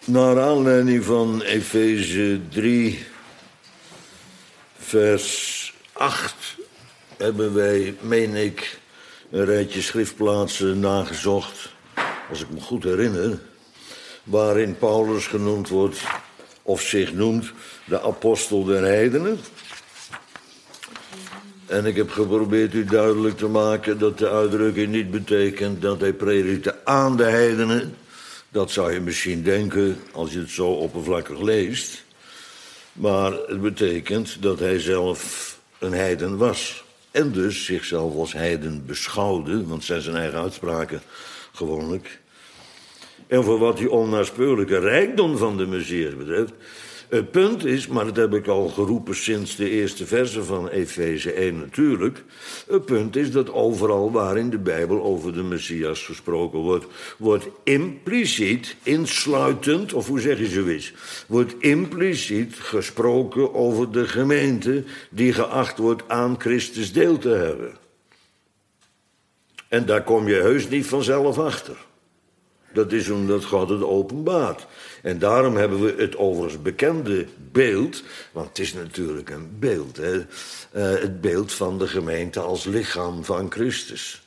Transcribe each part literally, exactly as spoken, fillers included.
Naar aanleiding van Efeze drie, vers acht... hebben wij, meen ik, een rijtje schriftplaatsen nagezocht, als ik me goed herinner, waarin Paulus genoemd wordt, of zich noemt, de apostel der heidenen. En ik heb geprobeerd u duidelijk te maken dat de uitdrukking niet betekent dat hij predikte aan de heidenen. Dat zou je misschien denken als je het zo oppervlakkig leest. Maar het betekent dat hij zelf een heiden was. En dus zichzelf als heiden beschouwde, want het zijn zijn eigen uitspraken gewoonlijk. En voor wat die onnaspeurlijke rijkdom van de Messias betreft. Het punt is, maar dat heb ik al geroepen sinds de eerste verse van Efeze één natuurlijk. Het punt is dat overal waar in de Bijbel over de Messias gesproken wordt, wordt impliciet, insluitend, of hoe zeg je zoiets, wordt impliciet gesproken over de gemeente die geacht wordt aan Christus deel te hebben. En daar kom je heus niet vanzelf achter. Dat is omdat God het openbaart. En daarom hebben we het overigens bekende beeld, want het is natuurlijk een beeld, hè? Uh, het beeld van de gemeente als lichaam van Christus.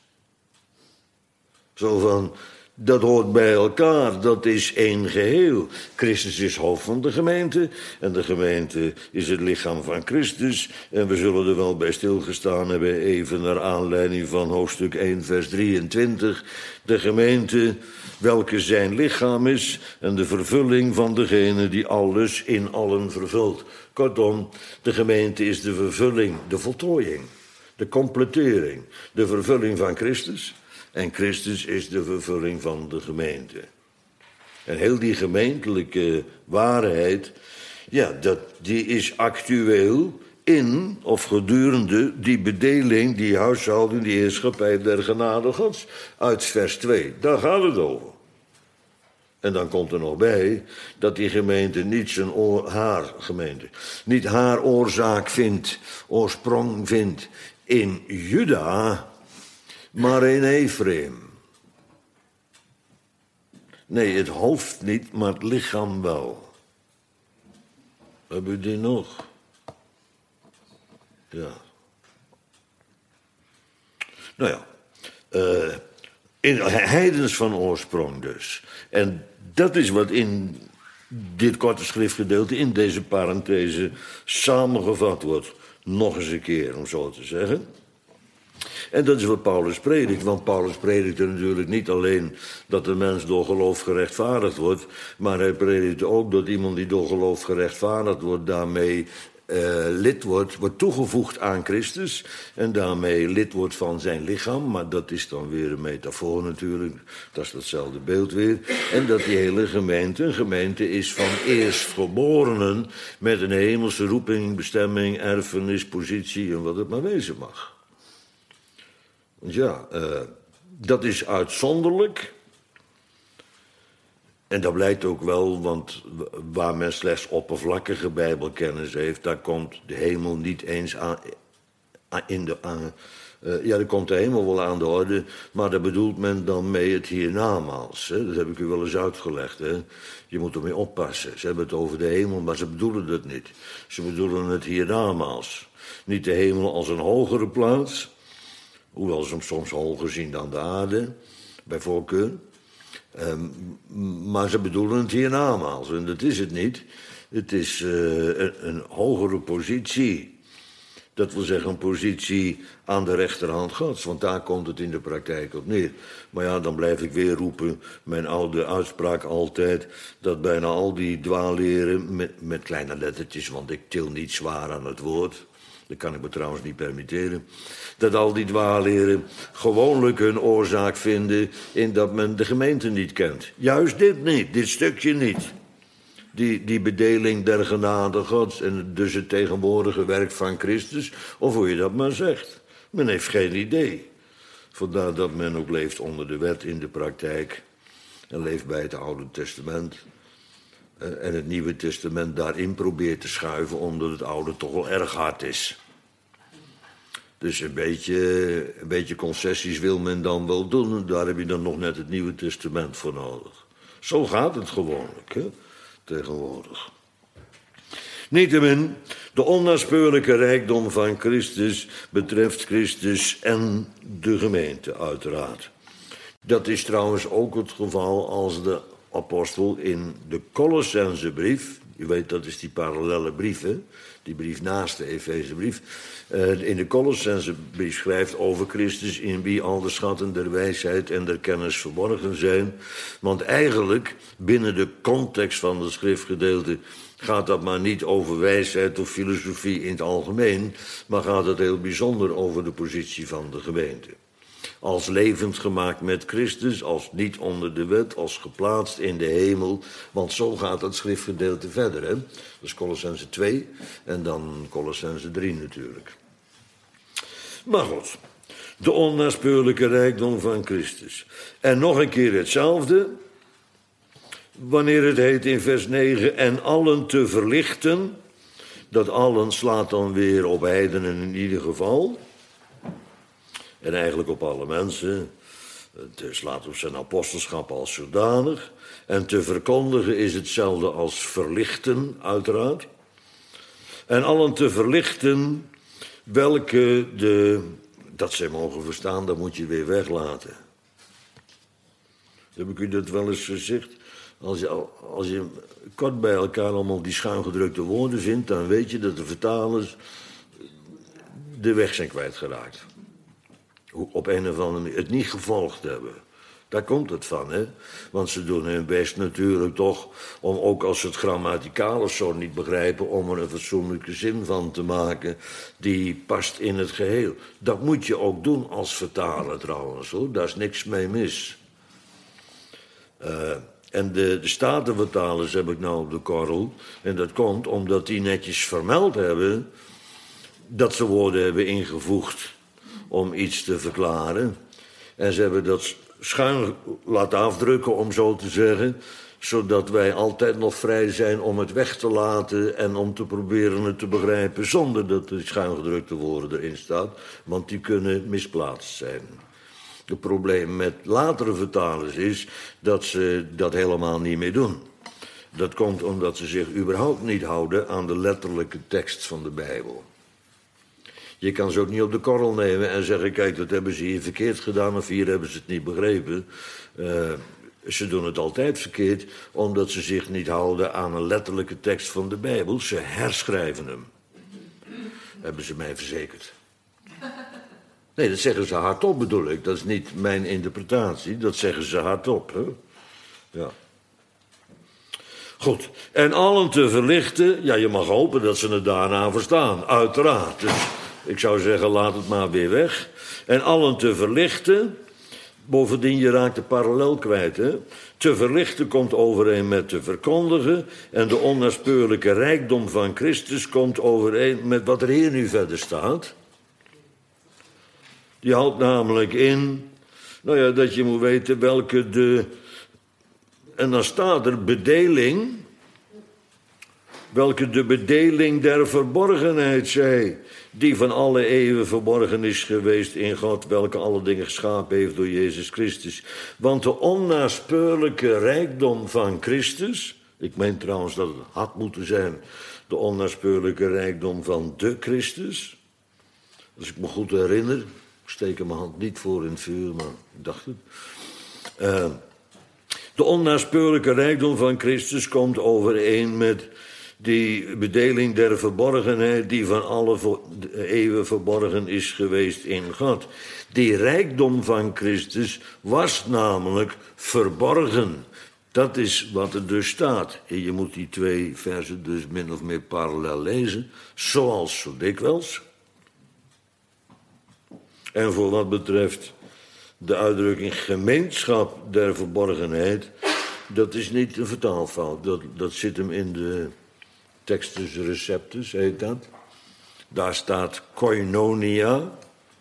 Zo van, dat hoort bij elkaar, dat is één geheel. Christus is hoofd van de gemeente en de gemeente is het lichaam van Christus. En we zullen er wel bij stilgestaan hebben, even naar aanleiding van hoofdstuk één, vers drieëntwintig. De gemeente, welke zijn lichaam is en de vervulling van degene die alles in allen vervult. Kortom, de gemeente is de vervulling, de voltooiing, de completering, de vervulling van Christus. En Christus is de vervulling van de gemeente. En heel die gemeentelijke waarheid, ja, dat, die is actueel in of gedurende die bedeling, die huishouding, die heerschappij der genade Gods. Uit vers twee, daar gaat het over. En dan komt er nog bij dat die gemeente niet zijn oor, haar gemeente, niet haar oorzaak vindt, oorsprong vindt in Juda, maar in Ephraim. Nee, het hoofd niet, maar het lichaam wel. Hebben we die nog? Ja. Nou ja, uh, in, heidens van oorsprong dus. En dat is wat in dit korte schriftgedeelte, in deze parenthese, samengevat wordt. Nog eens een keer, om zo te zeggen. En dat is wat Paulus predikt, want Paulus predikte natuurlijk niet alleen dat de mens door geloof gerechtvaardigd wordt, maar hij predikte ook dat iemand die door geloof gerechtvaardigd wordt, daarmee uh, lid wordt, wordt toegevoegd aan Christus en daarmee lid wordt van zijn lichaam, maar dat is dan weer een metafoor natuurlijk, dat is datzelfde beeld weer. En dat die hele gemeente een gemeente is van eerstgeborenen met een hemelse roeping, bestemming, erfenis, positie en wat het maar wezen mag. Ja, uh, dat is uitzonderlijk. En dat blijkt ook wel, want waar men slechts oppervlakkige bijbelkennis heeft, daar komt de hemel niet eens aan, in de, aan, uh, ja, daar komt de hemel wel aan de orde, maar daar bedoelt men dan mee het hiernamaals. Hè? Dat heb ik u wel eens uitgelegd. Hè? Je moet ermee oppassen. Ze hebben het over de hemel, maar ze bedoelen dat niet. Ze bedoelen het hiernamaals. Niet de hemel als een hogere plaats, hoewel ze hem soms hoger zien dan de aarde, bij voorkeur. Um, maar ze bedoelen het hiernamaals, en dat is het niet. Het is uh, een, een hogere positie. Dat wil zeggen een positie aan de rechterhand Gods, want daar komt het in de praktijk op neer. Maar ja, dan blijf ik weer roepen, mijn oude uitspraak altijd, dat bijna al die dwaalleren, met, met kleine lettertjes, want ik til niet zwaar aan het woord, dat kan ik me trouwens niet permitteren, dat al die dwaalleren gewoonlijk hun oorzaak vinden in dat men de gemeente niet kent. Juist dit niet, dit stukje niet. Die, die bedeling der genade Gods en dus het tegenwoordige werk van Christus, of hoe je dat maar zegt. Men heeft geen idee. Vandaar dat men ook leeft onder de wet in de praktijk en leeft bij het Oude Testament. En het Nieuwe Testament daarin probeert te schuiven, omdat het Oude toch wel erg hard is. Dus een beetje, een beetje concessies wil men dan wel doen. En daar heb je dan nog net het Nieuwe Testament voor nodig. Zo gaat het gewoonlijk. Hè? tegenwoordig. Niettemin, de onnaspeurlijke rijkdom van Christus betreft Christus en de gemeente uiteraard. Dat is trouwens ook het geval als de apostel in de Colossensebrief, je weet dat is die parallelle brief, hè? Die brief naast de Efezebrief, uh, in de Colossensebrief schrijft over Christus in wie al de schatten der wijsheid en der kennis verborgen zijn. Want eigenlijk, binnen de context van het schriftgedeelte, gaat dat maar niet over wijsheid of filosofie in het algemeen, maar gaat het heel bijzonder over de positie van de gemeente. Als levend gemaakt met Christus, als niet onder de wet, als geplaatst in de hemel. Want zo gaat het schriftgedeelte verder. Hè? Dat is Colossense twee en dan Colossense drie natuurlijk. Maar goed, de onnaspeurlijke rijkdom van Christus. En nog een keer hetzelfde, wanneer het heet in vers negen, en allen te verlichten. Dat allen slaat dan weer op heidenen in ieder geval. En eigenlijk op alle mensen. Het slaat op zijn apostelschap als zodanig. En te verkondigen is hetzelfde als verlichten, uiteraard. En allen te verlichten, welke de... Dat zij mogen verstaan, dat moet je weer weglaten. Heb ik u dat wel eens gezegd? Als je, als je kort bij elkaar allemaal die schuingedrukte woorden vindt, dan weet je dat de vertalers de weg zijn kwijtgeraakt. Op een of andere manier het niet gevolgd hebben. Daar komt het van, hè. Want ze doen hun best natuurlijk toch om, ook als ze het grammaticaal of zo niet begrijpen, om er een fatsoenlijke zin van te maken die past in het geheel. Dat moet je ook doen als vertaler trouwens, hoor. Daar is niks mee mis. Uh, en de, de Statenvertalers heb ik nou op de korrel. En dat komt omdat die netjes vermeld hebben dat ze woorden hebben ingevoegd om iets te verklaren. En ze hebben dat schuin laten afdrukken, om zo te zeggen, zodat wij altijd nog vrij zijn om het weg te laten en om te proberen het te begrijpen zonder dat de schuingedrukte woorden erin staan, want die kunnen misplaatst zijn. Het probleem met latere vertalers is dat ze dat helemaal niet meer doen. Dat komt omdat ze zich überhaupt niet houden aan de letterlijke tekst van de Bijbel. Je kan ze ook niet op de korrel nemen en zeggen, kijk, dat hebben ze hier verkeerd gedaan of hier hebben ze het niet begrepen. Uh, ze doen het altijd verkeerd, omdat ze zich niet houden aan een letterlijke tekst van de Bijbel. Ze herschrijven hem. Hebben ze mij verzekerd. Nee, dat zeggen ze hardop, bedoel ik. Dat is niet mijn interpretatie, dat zeggen ze hardop. Hè? Ja. Goed, en allen te verlichten, ja, je mag hopen dat ze het daarna verstaan, uiteraard. Dus ik zou zeggen, laat het maar weer weg. En allen te verlichten, bovendien je raakt de parallel kwijt, hè. Te verlichten komt overeen met te verkondigen, en de onnaspeurlijke rijkdom van Christus komt overeen met wat er hier nu verder staat. Die houdt namelijk in, nou ja, dat je moet weten welke de, en dan staat er bedeling, welke de bedeling der verborgenheid zij, die van alle eeuwen verborgen is geweest in God, welke alle dingen geschapen heeft door Jezus Christus. Want de onnaspeurlijke rijkdom van Christus, ik meen trouwens dat het had moeten zijn, de onnaspeurlijke rijkdom van de Christus, als ik me goed herinner, ik steek er mijn hand niet voor in het vuur, maar ik dacht het. Uh, de onnaspeurlijke rijkdom van Christus komt overeen met die bedeling der verborgenheid die van alle eeuwen verborgen is geweest in God. Die rijkdom van Christus was namelijk verborgen. Dat is wat er dus staat. En je moet die twee versen dus min of meer parallel lezen, zoals zo dikwijls. En voor wat betreft de uitdrukking gemeenschap der verborgenheid, dat is niet een vertaalfout. Dat, dat zit hem in de Textus Receptus, heet dat. Daar staat koinonia.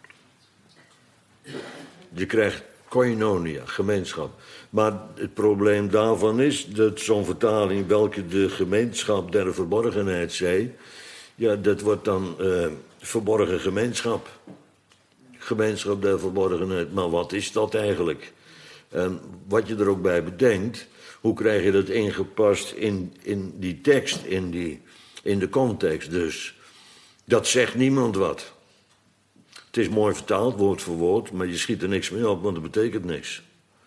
Je krijgt koinonia, gemeenschap. Maar het probleem daarvan is dat zo'n vertaling, welke de gemeenschap der verborgenheid zei, ja, dat wordt dan uh, verborgen gemeenschap. Gemeenschap der verborgenheid. Maar wat is dat eigenlijk? En wat je er ook bij bedenkt, Hoe krijg je dat ingepast in, in die tekst, in, die, in de context dus? Dat zegt niemand wat. Het is mooi vertaald, woord voor woord, maar je schiet er niks mee op, want het betekent niks.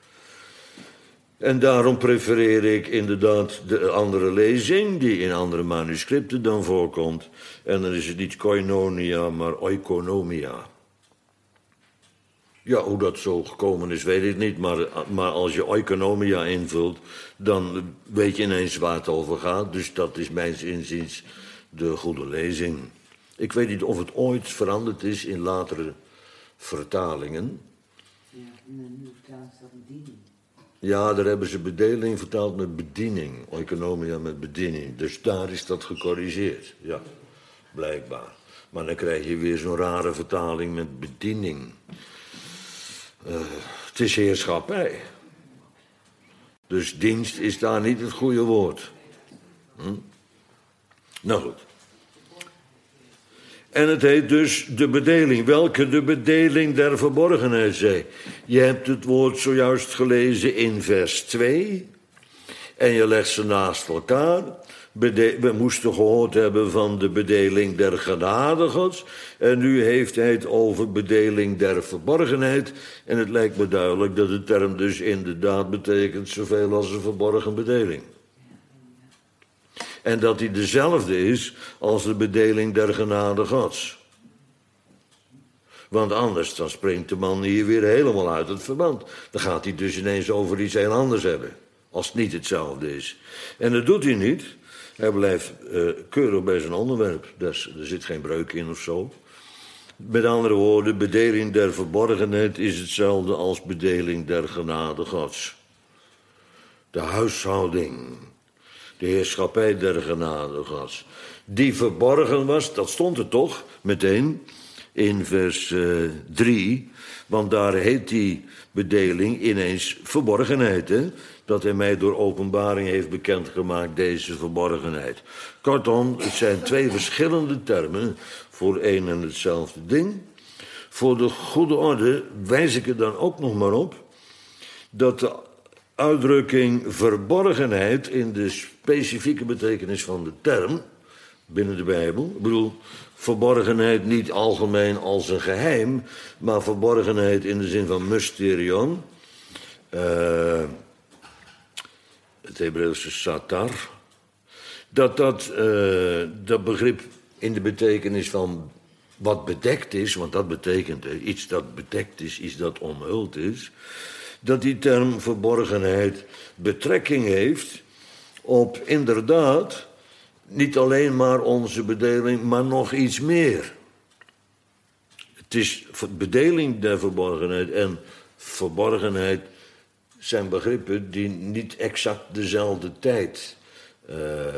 En daarom prefereer ik inderdaad de andere lezing, die in andere manuscripten dan voorkomt. En dan is het niet koinonia, maar oikonomia. Ja, hoe dat zo gekomen is, weet ik niet. Maar, maar als je oikonomia invult, dan weet je ineens waar het over gaat. Dus dat is mijns inziens de goede lezing. Ik weet niet of het ooit veranderd is in latere vertalingen. Ja, in de nieuwe vertaling staat bediening. Ja, daar hebben ze bedeling vertaald met bediening. Oikonomia met bediening. Dus daar is dat gecorrigeerd. Ja, blijkbaar. Maar dan krijg je weer zo'n rare vertaling met bediening. Uh, het is heerschappij. Dus dienst is daar niet het goede woord. Hm? Nou goed. En het heet dus de bedeling. Welke de bedeling der verborgenheid zij. Je hebt het woord zojuist gelezen in vers twee. En je legt ze naast elkaar. Bede- we moesten gehoord hebben van de bedeling der genade Gods. En nu heeft hij het over bedeling der verborgenheid. En het lijkt me duidelijk dat de term dus inderdaad betekent zoveel als een verborgen bedeling. En dat die dezelfde is als de bedeling der genade Gods. Want anders dan springt de man hier weer helemaal uit het verband. Dan gaat hij dus ineens over iets heel anders hebben. Als het niet hetzelfde is. En dat doet hij niet. Hij blijft uh, keurig bij zijn onderwerp. Dus, er zit geen breuk in of zo. Met andere woorden, bedeling der verborgenheid is hetzelfde als bedeling der genade Gods. De huishouding. De heerschappij der genade Gods. Die verborgen was, dat stond er toch meteen in vers uh, drie. Want daar heet die bedeling ineens verborgenheid. Hè? Dat hij mij door openbaring heeft bekendgemaakt, deze verborgenheid. Kortom, het zijn twee verschillende termen voor één en hetzelfde ding. Voor de goede orde wijs ik er dan ook nog maar op dat de uitdrukking verborgenheid in de specifieke betekenis van de term binnen de Bijbel, ik bedoel, verborgenheid niet algemeen als een geheim, maar verborgenheid in de zin van mysterion, uh, het Hebreeuwse satar, dat dat, uh, dat begrip in de betekenis van wat bedekt is, want dat betekent uh, iets dat bedekt is, iets dat omhuld is, dat die term verborgenheid betrekking heeft op inderdaad niet alleen maar onze bedeling, maar nog iets meer. Het is bedeling der verborgenheid en verborgenheid zijn begrippen die niet exact dezelfde tijd uh,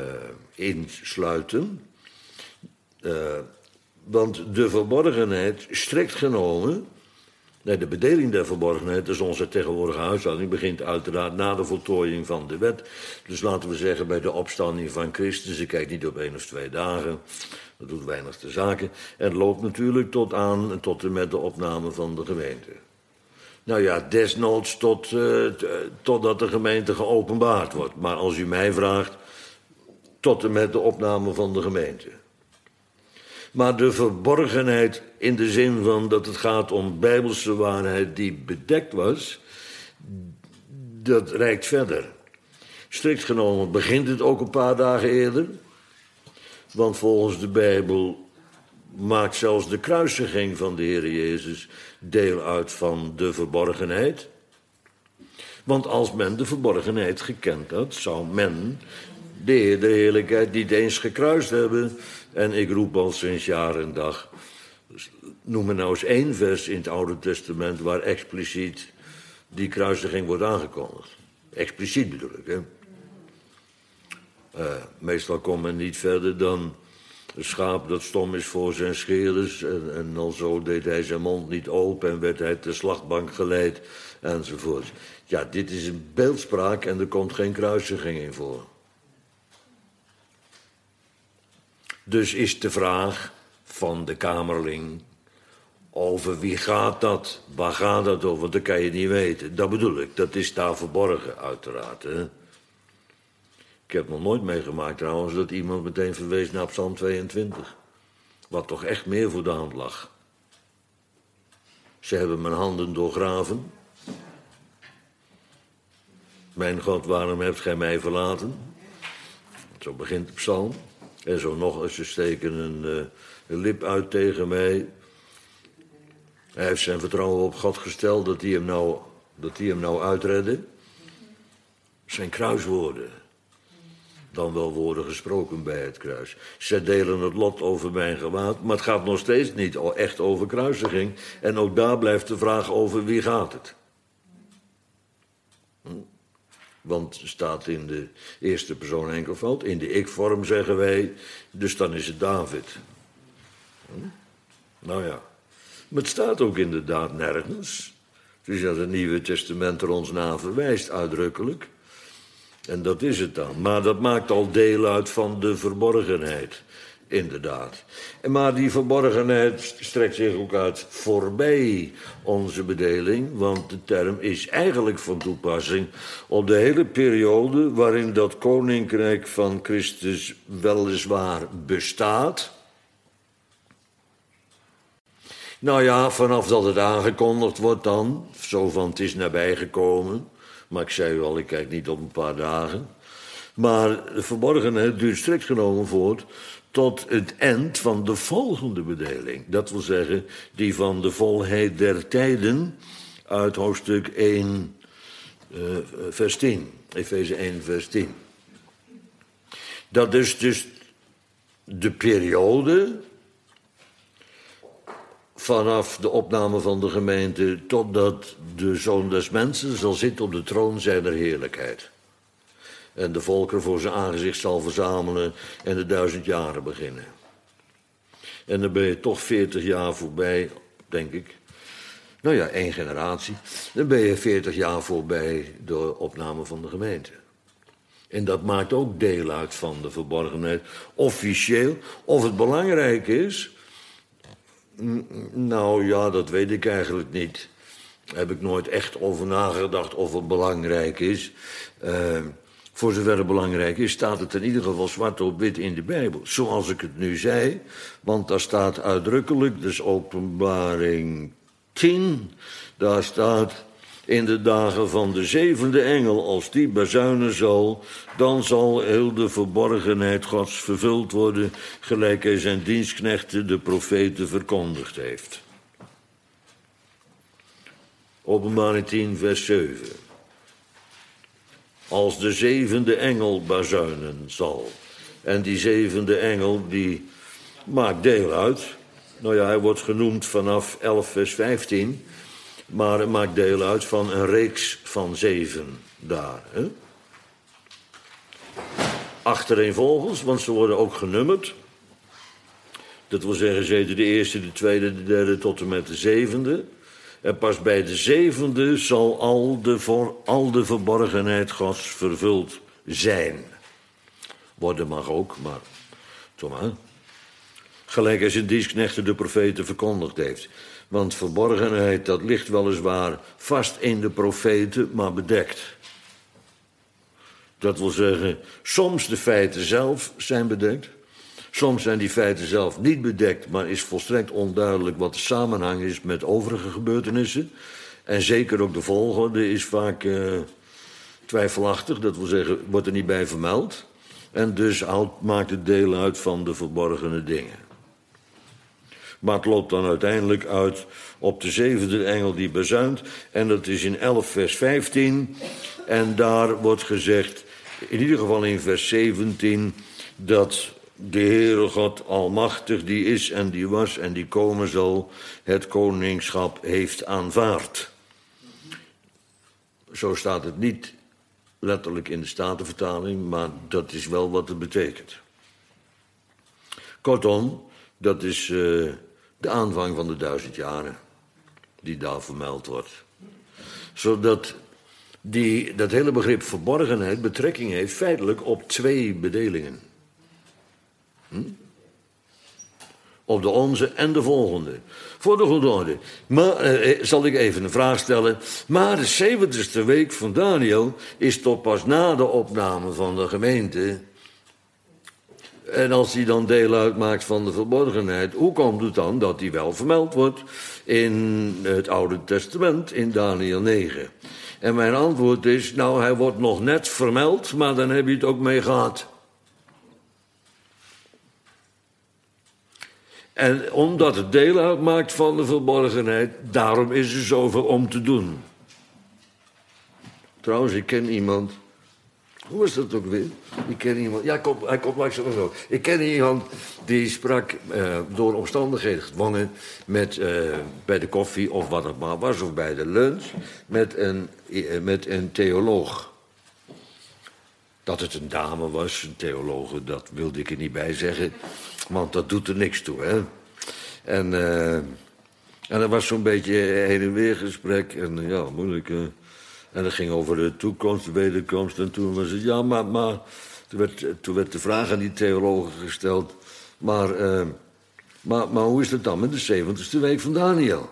insluiten. Uh, want de verborgenheid, strikt genomen, nee, de bedeling der verborgenheid, dus onze tegenwoordige huishouding, begint uiteraard na de voltooiing van de wet. Dus laten we zeggen bij de opstanding van Christus. Ik kijk niet op één of twee dagen, dat doet weinig te zaken. En loopt natuurlijk tot aan, tot en met de opname van de gemeente. Nou ja, desnoods tot, uh, t, totdat de gemeente geopenbaard wordt. Maar als u mij vraagt, tot en met de opname van de gemeente. Maar de verborgenheid in de zin van dat het gaat om bijbelse waarheid die bedekt was, dat reikt verder. Strikt genomen begint het ook een paar dagen eerder. Want volgens de Bijbel maakt zelfs de kruisiging van de Heer Jezus deel uit van de verborgenheid. Want als men de verborgenheid gekend had, zou men de Heer de heerlijkheid niet eens gekruist hebben. En ik roep al sinds jaar en dag, noem me nou eens één vers in het Oude Testament waar expliciet die kruisiging wordt aangekondigd. Expliciet bedoel ik, hè. Uh, meestal komt men niet verder dan een schaap dat stom is voor zijn scheerders. En, en dan zo deed hij zijn mond niet open en werd hij ter slachtbank geleid enzovoort. Ja, dit is een beeldspraak en er komt geen kruisiging in voor. Dus is de vraag van de Kamerling, over wie gaat dat? Waar gaat dat over? Want dat kan je niet weten. Dat bedoel ik, dat is daar verborgen uiteraard. Hè? Ik heb nog nooit meegemaakt trouwens dat iemand meteen verwees naar Psalm tweeëntwintig. Wat toch echt meer voor de hand lag. Ze hebben mijn handen doorgraven. Mijn God, waarom hebt gij mij verlaten? Zo begint de psalm. En zo nog eens, ze steken een, uh, een lip uit tegen mij. Hij heeft zijn vertrouwen op God gesteld dat hij hem nou, dat hij hem nou uitredde. Zijn kruiswoorden. Dan wel woorden gesproken bij het kruis. Zij delen het lot over mijn gewaad, maar het gaat nog steeds niet echt over kruisiging. En ook daar blijft de vraag over wie gaat het. Hm? Want het staat in de eerste persoon enkelvoud. In de ik-vorm zeggen wij, dus dan is het David. Hm? Nou ja, maar het staat ook inderdaad nergens. Dus dat het Nieuwe Testament er ons naar verwijst, uitdrukkelijk. En dat is het dan. Maar dat maakt al deel uit van de verborgenheid, inderdaad. En maar die verborgenheid strekt zich ook uit voorbij onze bedeling, want de term is eigenlijk van toepassing op de hele periode waarin dat koninkrijk van Christus weliswaar bestaat. Nou ja, vanaf dat het aangekondigd wordt dan, zo van het is nabijgekomen. Maar ik zei u al, ik kijk niet op een paar dagen. Maar de verborgenheid duurt strikt genomen voort tot het eind van de volgende bedeling. Dat wil zeggen, die van de volheid der tijden uit hoofdstuk één, uh, vers tien. Efeze één, vers tien. Dat is dus de periode vanaf de opname van de gemeente totdat de Zoon des Mensen zal zitten op de troon zijner heerlijkheid. En de volkeren voor zijn aangezicht zal verzamelen en de duizend jaren beginnen. En dan ben je toch veertig jaar voorbij, denk ik. Nou ja, één generatie. Dan ben je veertig jaar voorbij de opname van de gemeente. En dat maakt ook deel uit van de verborgenheid. Officieel, of het belangrijk is. Nou ja, dat weet ik eigenlijk niet. Daar heb ik nooit echt over nagedacht of het belangrijk is. Uh, voor zover het belangrijk is, staat het in ieder geval zwart op wit in de Bijbel. Zoals ik het nu zei, want daar staat uitdrukkelijk, dus Openbaring tien, daar staat: in de dagen van de zevende engel, als die bazuinen zal, dan zal heel de verborgenheid Gods vervuld worden, gelijk hij zijn dienstknechten, de profeten, verkondigd heeft. Openbaring tien, vers zeven. Als de zevende engel bazuinen zal. En die zevende engel, die maakt deel uit. Nou ja, hij wordt genoemd vanaf elf, vers vijftien... Maar het maakt deel uit van een reeks van zeven daar. Hè? Achtereenvolgens, want ze worden ook genummerd. Dat wil zeggen, zitten de eerste, de tweede, de derde tot en met de zevende. En pas bij de zevende zal al de, voor, al de verborgenheid Gods vervuld zijn. Worden mag ook, maar toch maar. Gelijk als zijn dienstknechten de profeten verkondigd heeft. Want verborgenheid, dat ligt weliswaar vast in de profeten, maar bedekt. Dat wil zeggen, soms de feiten zelf zijn bedekt. Soms zijn die feiten zelf niet bedekt, maar is volstrekt onduidelijk wat de samenhang is met overige gebeurtenissen. En zeker ook de volgorde is vaak uh, twijfelachtig, dat wil zeggen, wordt er niet bij vermeld. En dus houdt, maakt het deel uit van de verborgene dingen. Maar het loopt dan uiteindelijk uit op de zevende engel die bazuint. En dat is in elf vers vijftien. En daar wordt gezegd, in ieder geval in vers zeventien... dat de Heere God almachtig die is en die was en die komen zal... het koningschap heeft aanvaard. Zo staat het niet letterlijk in de Statenvertaling, maar dat is wel wat het betekent. Kortom, dat is uh, de aanvang van de duizend jaren die daar vermeld wordt. Zodat die, dat hele begrip verborgenheid betrekking heeft feitelijk op twee bedelingen. Hm? Op de onze en de volgende. Voor de goede orde. Maar, eh, zal ik even een vraag stellen. Maar de zeventigste week van Daniel is toch pas na de opname van de gemeente. En als hij dan deel uitmaakt van de verborgenheid, hoe komt het dan dat hij wel vermeld wordt in het Oude Testament, in Daniel negen? En mijn antwoord is, nou, hij wordt nog net vermeld, maar dan heb je het ook mee gehad. En omdat het deel uitmaakt van de verborgenheid, daarom is er zoveel om te doen. Trouwens, ik ken iemand. Hoe is dat ook weer? Ik ken iemand. Ja, kom, hij komt langs of zo. Ik ken iemand die sprak uh, door omstandigheden gedwongen met, uh, bij de koffie of wat het maar was, of bij de lunch, met een, uh, met een theoloog. Dat het een dame was, een theologe, dat wilde ik er niet bij zeggen, want dat doet er niks toe, hè. En, uh, en er was zo'n beetje heen en weer gesprek en uh, ja, moeilijk. Uh, en dat ging over de toekomst, de wederkomst. En toen was het, ja, maar, maar toen, werd, toen werd de vraag aan die theologen gesteld, maar, uh, maar, maar hoe is het dan met de zeventigste week van Daniel?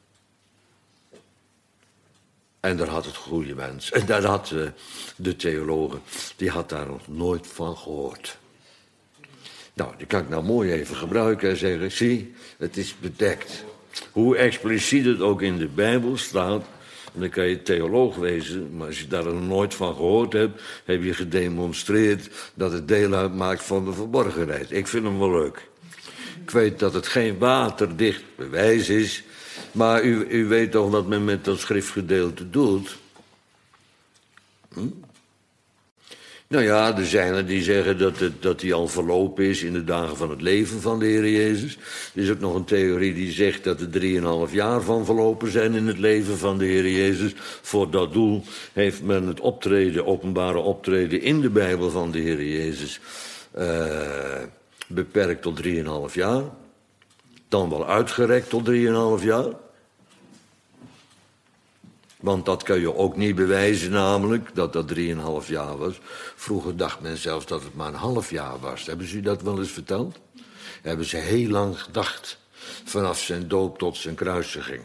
En daar had het goede mens, en daar had uh, de theologen, die had daar nog nooit van gehoord. Nou, die kan ik nou mooi even gebruiken en zeggen, zie, het is bedekt. Hoe expliciet het ook in de Bijbel staat, en dan kan je theoloog wezen, maar als je daar nog nooit van gehoord hebt, heb je gedemonstreerd dat het deel uitmaakt van de verborgenheid. Ik vind hem wel leuk. Ik weet dat het geen waterdicht bewijs is, maar u, u weet toch wat men met dat schriftgedeelte doet? Hm? Nou ja, er zijn er die zeggen dat, het, dat hij al verlopen is in de dagen van het leven van de Heer Jezus. Er is ook nog een theorie die zegt dat er drieënhalf jaar van verlopen zijn in het leven van de Heer Jezus. Voor dat doel heeft men het optreden, openbare optreden in de Bijbel van de Heer Jezus uh, beperkt tot drieënhalf jaar. Dan wel uitgerekt tot drieënhalf jaar. Want dat kun je ook niet bewijzen, namelijk, dat dat drieënhalf jaar was. Vroeger dacht men zelfs dat het maar een half jaar was. Hebben ze u dat wel eens verteld? Hebben ze heel lang gedacht, vanaf zijn doop tot zijn kruisiging.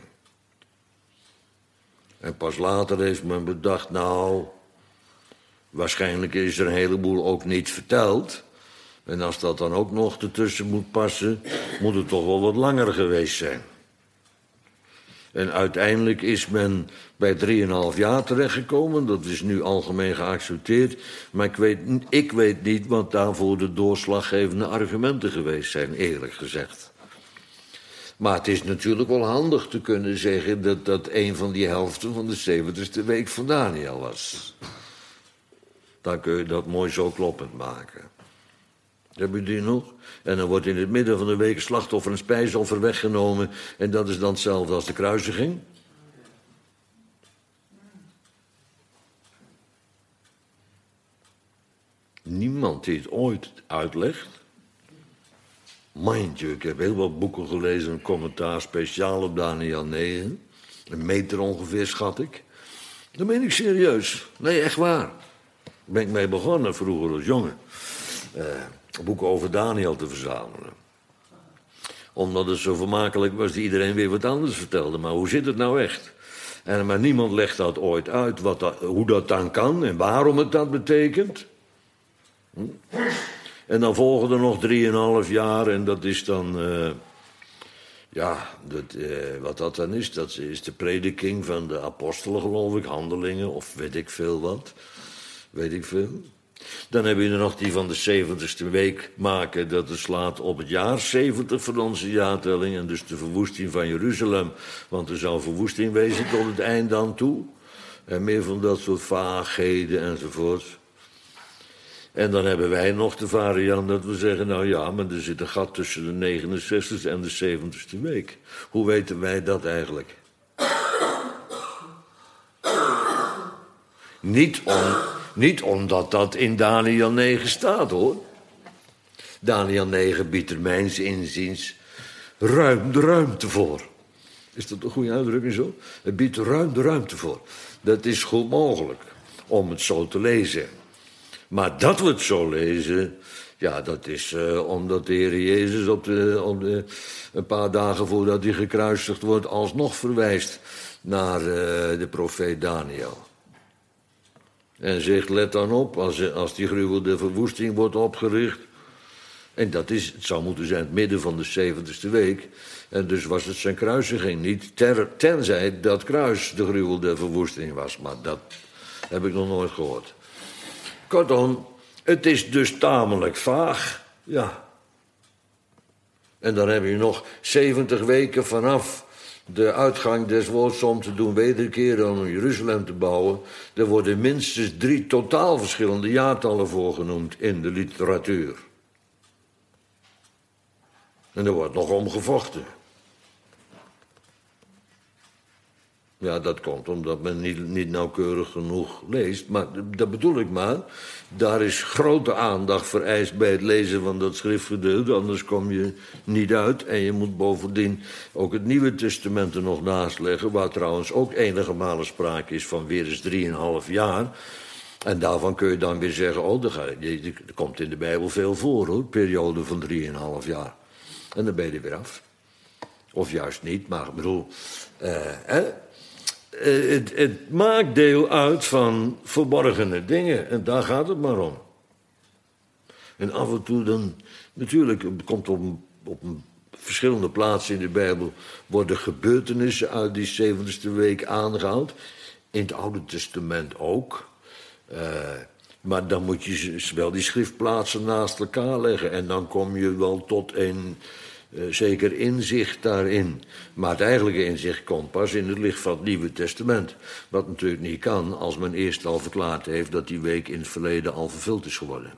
En pas later heeft men bedacht, nou, waarschijnlijk is er een heleboel ook niet verteld. En als dat dan ook nog ertussen moet passen, moet het toch wel wat langer geweest zijn. En uiteindelijk is men bij drieënhalf jaar terechtgekomen. Dat is nu algemeen geaccepteerd. Maar ik weet, ik weet niet wat daarvoor de doorslaggevende argumenten geweest zijn, eerlijk gezegd. Maar het is natuurlijk wel handig te kunnen zeggen dat dat een van die helften van de zeventigste week van Daniel was. Dan kun je dat mooi zo kloppend maken. Hebben jullie die nog? En dan wordt in het midden van de week een slachtoffer en spijsoffer weggenomen. En dat is dan hetzelfde als de kruisiging. Niemand die het ooit uitlegt. Mind you, ik heb heel wat boeken gelezen, een commentaar speciaal op Daniel negen. Een meter ongeveer, schat ik. Dat meen ik serieus. Nee, echt waar. Daar ben ik mee begonnen vroeger als jongen. Uh, boeken over Daniel te verzamelen. Omdat het zo vermakelijk was dat iedereen weer wat anders vertelde. Maar hoe zit het nou echt? En, maar niemand legt dat ooit uit, wat dat, hoe dat dan kan en waarom het dat betekent. Hm? En dan volgen er nog drieënhalf jaar en dat is dan... Uh, ja, dat, uh, wat dat dan is, dat is de prediking van de apostelen, geloof ik, handelingen of weet ik veel wat. Weet ik veel. Dan heb je er nog die van de zeventigste week maken, dat het slaat op het jaar zeventig van onze jaartelling. En dus de verwoesting van Jeruzalem. Want er zou verwoesting wezen tot het eind dan toe. En meer van dat soort vaagheden enzovoort. En dan hebben wij nog de variant dat we zeggen, nou ja, maar er zit een gat tussen de negenenzestigste en de zeventigste week. Hoe weten wij dat eigenlijk? Niet om... Niet omdat dat in Daniel negen staat, hoor. Daniel negen biedt er mijns inziens ruim de ruimte voor. Is dat een goede uitdrukking zo? Het biedt ruim de ruimte voor. Dat is goed mogelijk om het zo te lezen. Maar dat we het zo lezen, ja, dat is uh, omdat de Heer Jezus op de, op de, een paar dagen voordat hij gekruisigd wordt alsnog verwijst naar uh, de profeet Daniel. En zegt, let dan op, als, als die gruwel de verwoesting wordt opgericht. En dat is, het zou moeten zijn het midden van de zeventigste week. En dus was het zijn kruisiging niet, ter, tenzij dat kruis de gruwel der verwoesting was. Maar dat heb ik nog nooit gehoord. Kortom, het is dus tamelijk vaag, ja. En dan heb je nog zeventig weken vanaf de uitgang des woords om te doen wederkeren om Jeruzalem te bouwen. Er worden minstens drie totaal verschillende jaartallen voor genoemd in de literatuur. En er wordt nog om gevochten. Ja, dat komt omdat men niet, niet nauwkeurig genoeg leest. Maar dat bedoel ik maar. Daar is grote aandacht vereist bij het lezen van dat schriftgedeelte. Anders kom je niet uit. En je moet bovendien ook het Nieuwe Testament er nog naast leggen. Waar trouwens ook enige malen sprake is van weer eens drieënhalf jaar. En daarvan kun je dan weer zeggen, oh, er komt in de Bijbel veel voor, hoor. Periode van drieënhalf jaar. En dan ben je er weer af. Of juist niet, maar ik bedoel... Uh, hè? Uh, het, het maakt deel uit van verborgene dingen. En daar gaat het maar om. En af en toe dan... Natuurlijk, het komt op, op een verschillende plaatsen in de Bijbel... worden gebeurtenissen uit die zeventigste week aangehaald. In het Oude Testament ook. Uh, maar dan moet je wel die schriftplaatsen naast elkaar leggen. En dan kom je wel tot een... Uh, zeker inzicht daarin. Maar het eigenlijke inzicht komt pas in het licht van het Nieuwe Testament. Wat natuurlijk niet kan als men eerst al verklaard heeft... dat die week in het verleden al vervuld is geworden.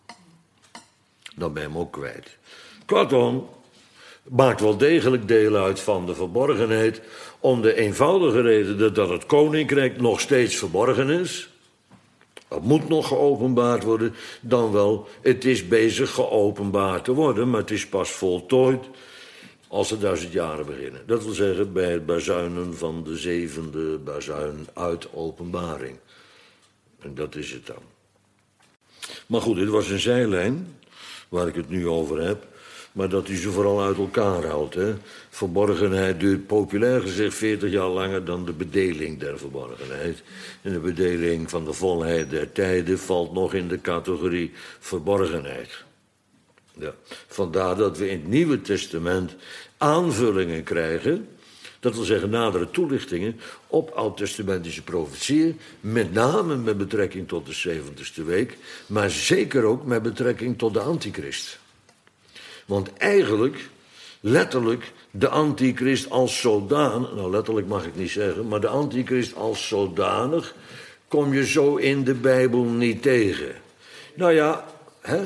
Dan ben je hem ook kwijt. Kortom, maakt wel degelijk deel uit van de verborgenheid... om de eenvoudige reden dat het koninkrijk nog steeds verborgen is... Dat moet nog geopenbaard worden, dan wel, het is bezig geopenbaard te worden... maar het is pas voltooid als de duizend jaren beginnen. Dat wil zeggen bij het bazuinen van de zevende bazuin uit openbaring. En dat is het dan. Maar goed, dit was een zijlijn, waar ik het nu over heb... maar dat u ze vooral uit elkaar houdt. Hè? Verborgenheid duurt populair gezegd veertig jaar langer dan de bedeling der verborgenheid. En de bedeling van de volheid der tijden valt nog in de categorie verborgenheid. Ja. Vandaar dat we in het Nieuwe Testament aanvullingen krijgen... dat wil zeggen nadere toelichtingen op oud-testamentische profetieën... met name met betrekking tot de zeventigste week... maar zeker ook met betrekking tot de antichrist. Want eigenlijk, letterlijk, de antichrist als zodanig... nou, letterlijk mag ik niet zeggen... maar de antichrist als zodanig kom je zo in de Bijbel niet tegen. Nou ja, hè?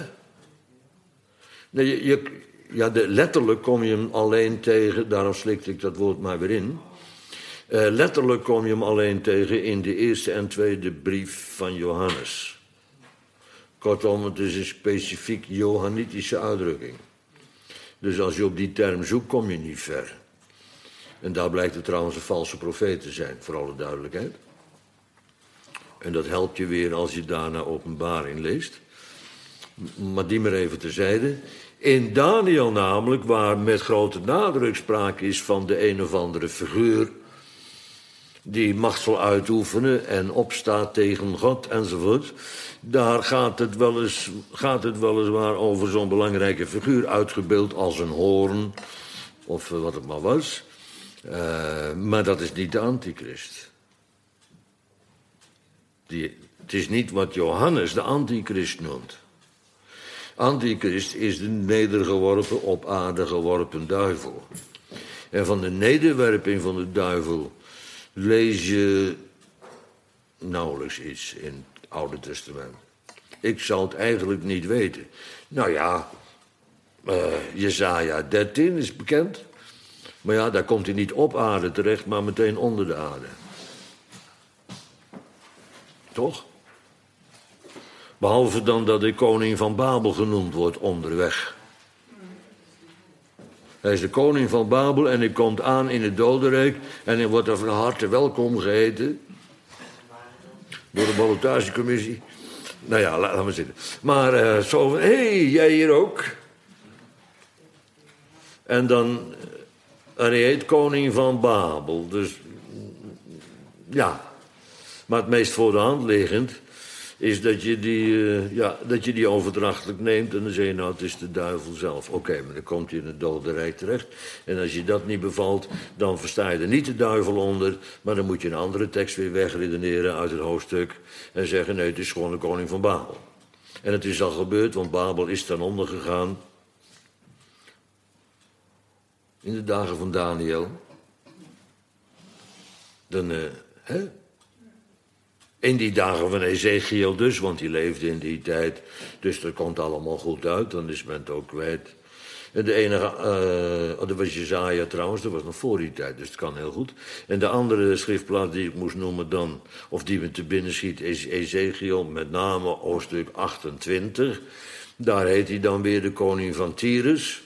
Nee, je, je, ja, de, letterlijk kom je hem alleen tegen... daarom slikte ik dat woord maar weer in... Uh, letterlijk kom je hem alleen tegen in de eerste en tweede brief van Johannes. Kortom, het is een specifiek Johannitische uitdrukking. Dus als je op die term zoekt, kom je niet ver. En daar blijkt het trouwens een valse profeet te zijn, voor alle duidelijkheid. En dat helpt je weer als je daarna Openbaring leest. Maar die maar even terzijde. In Daniel namelijk, waar met grote nadruk sprake is van de een of andere figuur... die macht zal uitoefenen en opstaat tegen God enzovoort... daar gaat het, wel eens, gaat het weliswaar over zo'n belangrijke figuur... uitgebeeld als een hoorn, of wat het maar was. Uh, maar dat is niet de antichrist. Die, het is niet wat Johannes de antichrist noemt. Antichrist is de nedergeworpen, op aarde geworpen duivel. En van de nederwerping van de duivel... lees je nauwelijks iets in het Oude Testament. Ik zou het eigenlijk niet weten. Nou ja, uh, Jesaja dertien is bekend. Maar ja, daar komt hij niet op aarde terecht, maar meteen onder de aarde. Toch? Behalve dan dat de koning van Babel genoemd wordt onderweg. Hij is de koning van Babel en hij komt aan in het dodenrijk... en hij wordt er van harte welkom geheten... door de ballotagecommissie. Nou ja, laat, laat maar zitten. Maar uh, zo van, hé, hey, jij hier ook? En dan, en hij heet koning van Babel. Dus, ja. Maar het meest voor de hand liggend is dat je die, uh, ja, dat je die overdrachtelijk neemt. En dan zeg je, nou, het is de duivel zelf. Oké, okay, maar dan komt hij in het dodenrijk terecht. En als je dat niet bevalt, dan versta je er niet de duivel onder. Maar dan moet je een andere tekst weer wegredeneren uit het hoofdstuk. En zeggen, nee, het is gewoon de koning van Babel. En het is al gebeurd, want Babel is ten onder gegaan. In de dagen van Daniel. Dan, uh, hè? In die dagen van Ezekiel dus, want die leefde in die tijd. Dus dat komt allemaal goed uit, dan is men het ook kwijt. En de enige, uh, oh, dat was Jesaja trouwens, dat was nog voor die tijd, dus het kan heel goed. En de andere schriftplaat die ik moest noemen dan, of die me te binnen schiet, is Ezekiel, met name hoofdstuk achtentwintig. Daar heet hij dan weer de koning van Tyrus.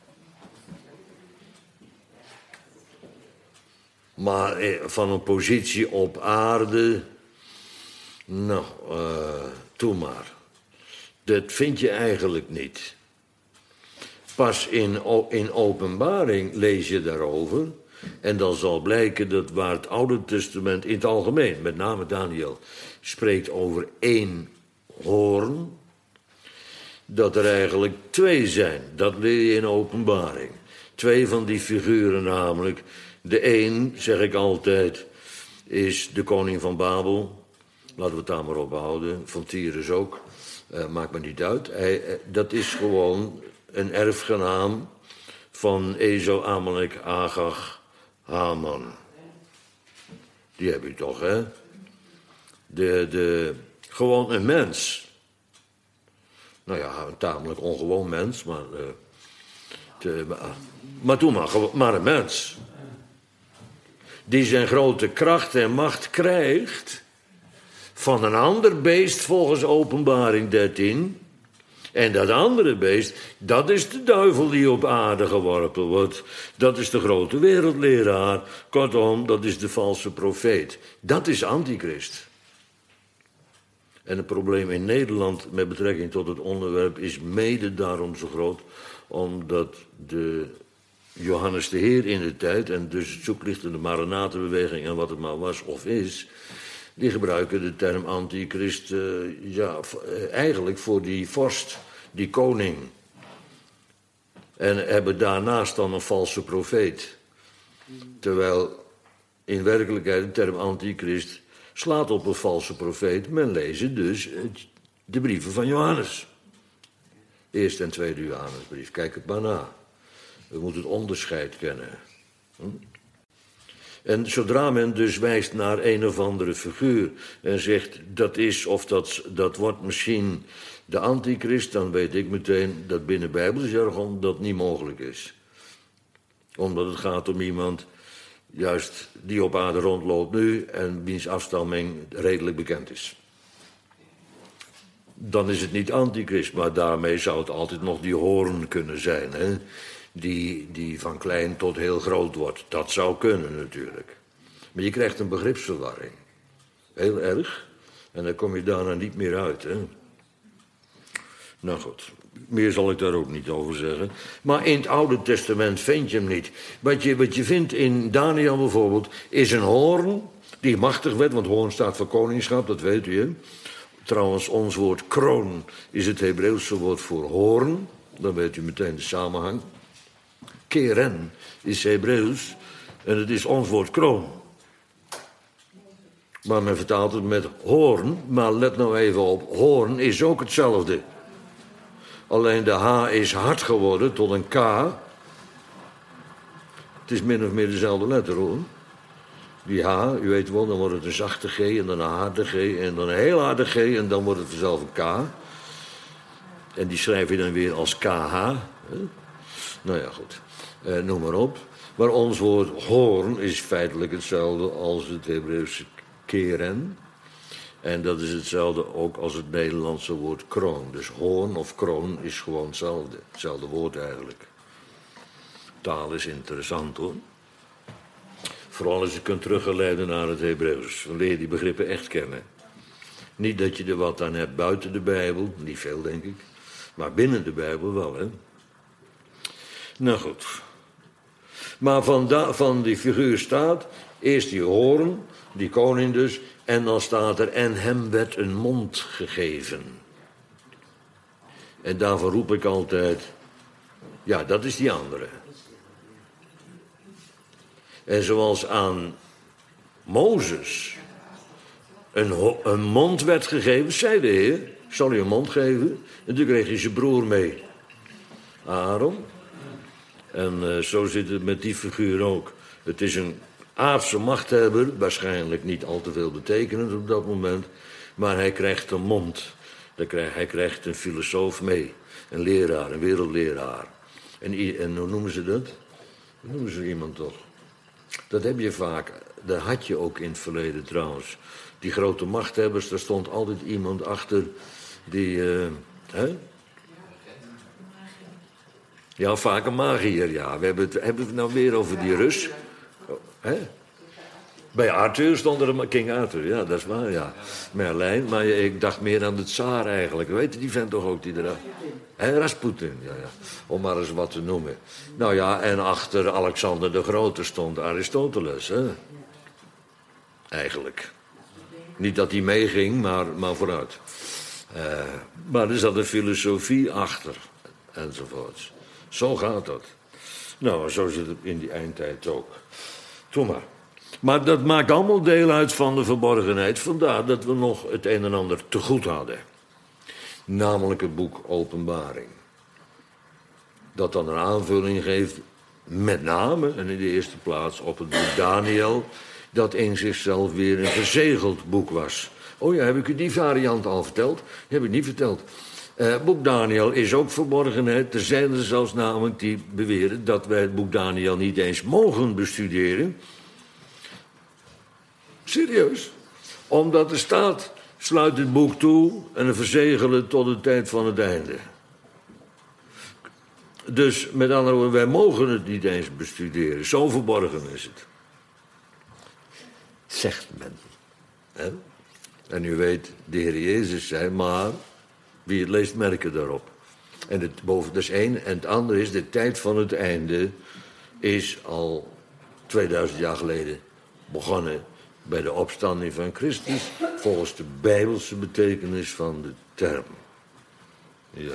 Maar van een positie op aarde, nou, uh, doe maar. Dat vind je eigenlijk niet. Pas in, in Openbaring lees je daarover. En dan zal blijken dat waar het Oude Testament in het algemeen, met name Daniel, spreekt over één hoorn, dat er eigenlijk twee zijn. Dat leer je in Openbaring. Twee van die figuren namelijk. De een, zeg ik altijd, is de koning van Babel. Laten we het daar maar op houden. Van Tyrus ook. Uh, maakt me niet uit. Hij, uh, dat is gewoon een erfgenaam van Ezo, Amalek, Agag, Haman. Die heb je toch, hè? De, de, gewoon een mens. Nou ja, een tamelijk ongewoon mens, maar... Uh, te, maar, maar doe maar, maar een mens. Die zijn grote kracht en macht krijgt van een ander beest volgens Openbaring dertien. En dat andere beest, dat is de duivel die op aarde geworpen wordt. Dat is de grote wereldleraar. Kortom, dat is de valse profeet. Dat is Antichrist. En het probleem in Nederland met betrekking tot het onderwerp is mede daarom zo groot, omdat de Johannes de Heer in de tijd, en dus het zoeklicht in de Maranatenbeweging en wat het maar was of is, die gebruiken de term antichrist uh, ja, uh, eigenlijk voor die vorst, die koning. En hebben daarnaast dan een valse profeet. Terwijl in werkelijkheid de term antichrist slaat op een valse profeet. Men leest dus de brieven van Johannes. Eerste en tweede Johannesbrief, kijk het maar na. We moeten het onderscheid kennen. Hm? En zodra men dus wijst naar een of andere figuur en zegt dat is of dat, dat wordt misschien de antichrist, dan weet ik meteen dat binnen Bijbels jargon dat niet mogelijk is. Omdat het gaat om iemand juist die op aarde rondloopt nu en wiens afstamming redelijk bekend is. Dan is het niet antichrist, maar daarmee zou het altijd nog die hoorn kunnen zijn, hè? Die, die van klein tot heel groot wordt. Dat zou kunnen natuurlijk. Maar je krijgt een begripsverwarring. Heel erg. En dan kom je daarna niet meer uit, hè. Nou goed, meer zal ik daar ook niet over zeggen. Maar in het Oude Testament vind je hem niet. Wat je, wat je vindt in Daniel bijvoorbeeld, is een hoorn die machtig werd, want hoorn staat voor koningschap, dat weet u, hè. Trouwens, ons woord kroon is het Hebreeuwse woord voor hoorn. Dan weet u meteen de samenhang. Keren is Hebreeuws en het is ons woord kroon. Maar men vertaalt het met hoorn, maar let nou even op, hoorn is ook hetzelfde. Alleen de H is hard geworden tot een K. Het is min of meer dezelfde letter, hoor. Die H, u weet wel, dan wordt het een zachte G en dan een harde G en dan een heel harde G en dan wordt het vanzelf een K. En die schrijf je dan weer als K H. Nou ja, goed. Eh, noem maar op. Maar ons woord hoorn is feitelijk hetzelfde als het Hebreeuwse keren. En dat is hetzelfde ook als het Nederlandse woord kroon. Dus hoorn of kroon is gewoon hetzelfde. Hetzelfde woord eigenlijk. Taal is interessant, hoor. Vooral als je kunt teruggeleiden naar het Hebreeuws. Dan leer je die begrippen echt kennen. Niet dat je er wat aan hebt buiten de Bijbel, niet veel denk ik. Maar binnen de Bijbel wel, hè. Nou goed. Maar van, da, van die figuur staat, eerst die hoorn, die koning dus, en dan staat er, en hem werd een mond gegeven. En daarvoor roep ik altijd, ja, dat is die andere. En zoals aan Mozes een, een mond werd gegeven, zei de Heer, ik zal u een mond geven. En toen kreeg hij zijn broer mee, Aaron. En uh, zo zit het met die figuur ook. Het is een aardse machthebber, waarschijnlijk niet al te veel betekenend op dat moment, maar hij krijgt een mond. Hij krijgt een filosoof mee, een leraar, een wereldleraar. En, en hoe noemen ze dat? Hoe noemen ze iemand toch? Dat heb je vaak, dat had je ook in het verleden trouwens. Die grote machthebbers, daar stond altijd iemand achter die... Uh, hè? Ja, vaak een magier, ja. We hebben het, hebben we het nou weer over die Rus? Oh, hè? Bij Arthur stond er een... King Arthur, ja, dat is waar, ja. Merlijn, maar ik dacht meer aan de tsaar eigenlijk. Weet je die vent toch ook, die er... Hè, Rasputin, ja, ja. Om maar eens wat te noemen. Nou ja, en achter Alexander de Grote stond Aristoteles, hè. Eigenlijk. Niet dat hij meeging, maar, maar vooruit. Uh, maar er zat een filosofie achter, enzovoorts. Zo gaat dat. Nou, zo zit het in die eindtijd ook. Doe maar. Maar dat maakt allemaal deel uit van de verborgenheid. Vandaar dat we nog het een en ander te goed hadden. Namelijk het boek Openbaring. Dat dan een aanvulling geeft, met name en in de eerste plaats op het boek Daniel, dat in zichzelf weer een verzegeld boek was. Oh ja, heb ik u die variant al verteld? Die heb ik niet verteld. Uh, boek Daniel is ook verborgenheid. Er zijn er zelfs namelijk die beweren dat wij het boek Daniel niet eens mogen bestuderen. Serieus. Omdat er staat, sluit het boek toe en verzegel het tot de tijd van het einde. Dus met andere woorden, wij mogen het niet eens bestuderen. Zo verborgen is het. Zegt men. He? En u weet, de Heer Jezus zei, maar wie het leest merken daarop. En het boven, dat is één. En het andere is, de tijd van het einde is al tweeduizend jaar geleden begonnen bij de opstanding van Christus, volgens de Bijbelse betekenis van de term. Ja.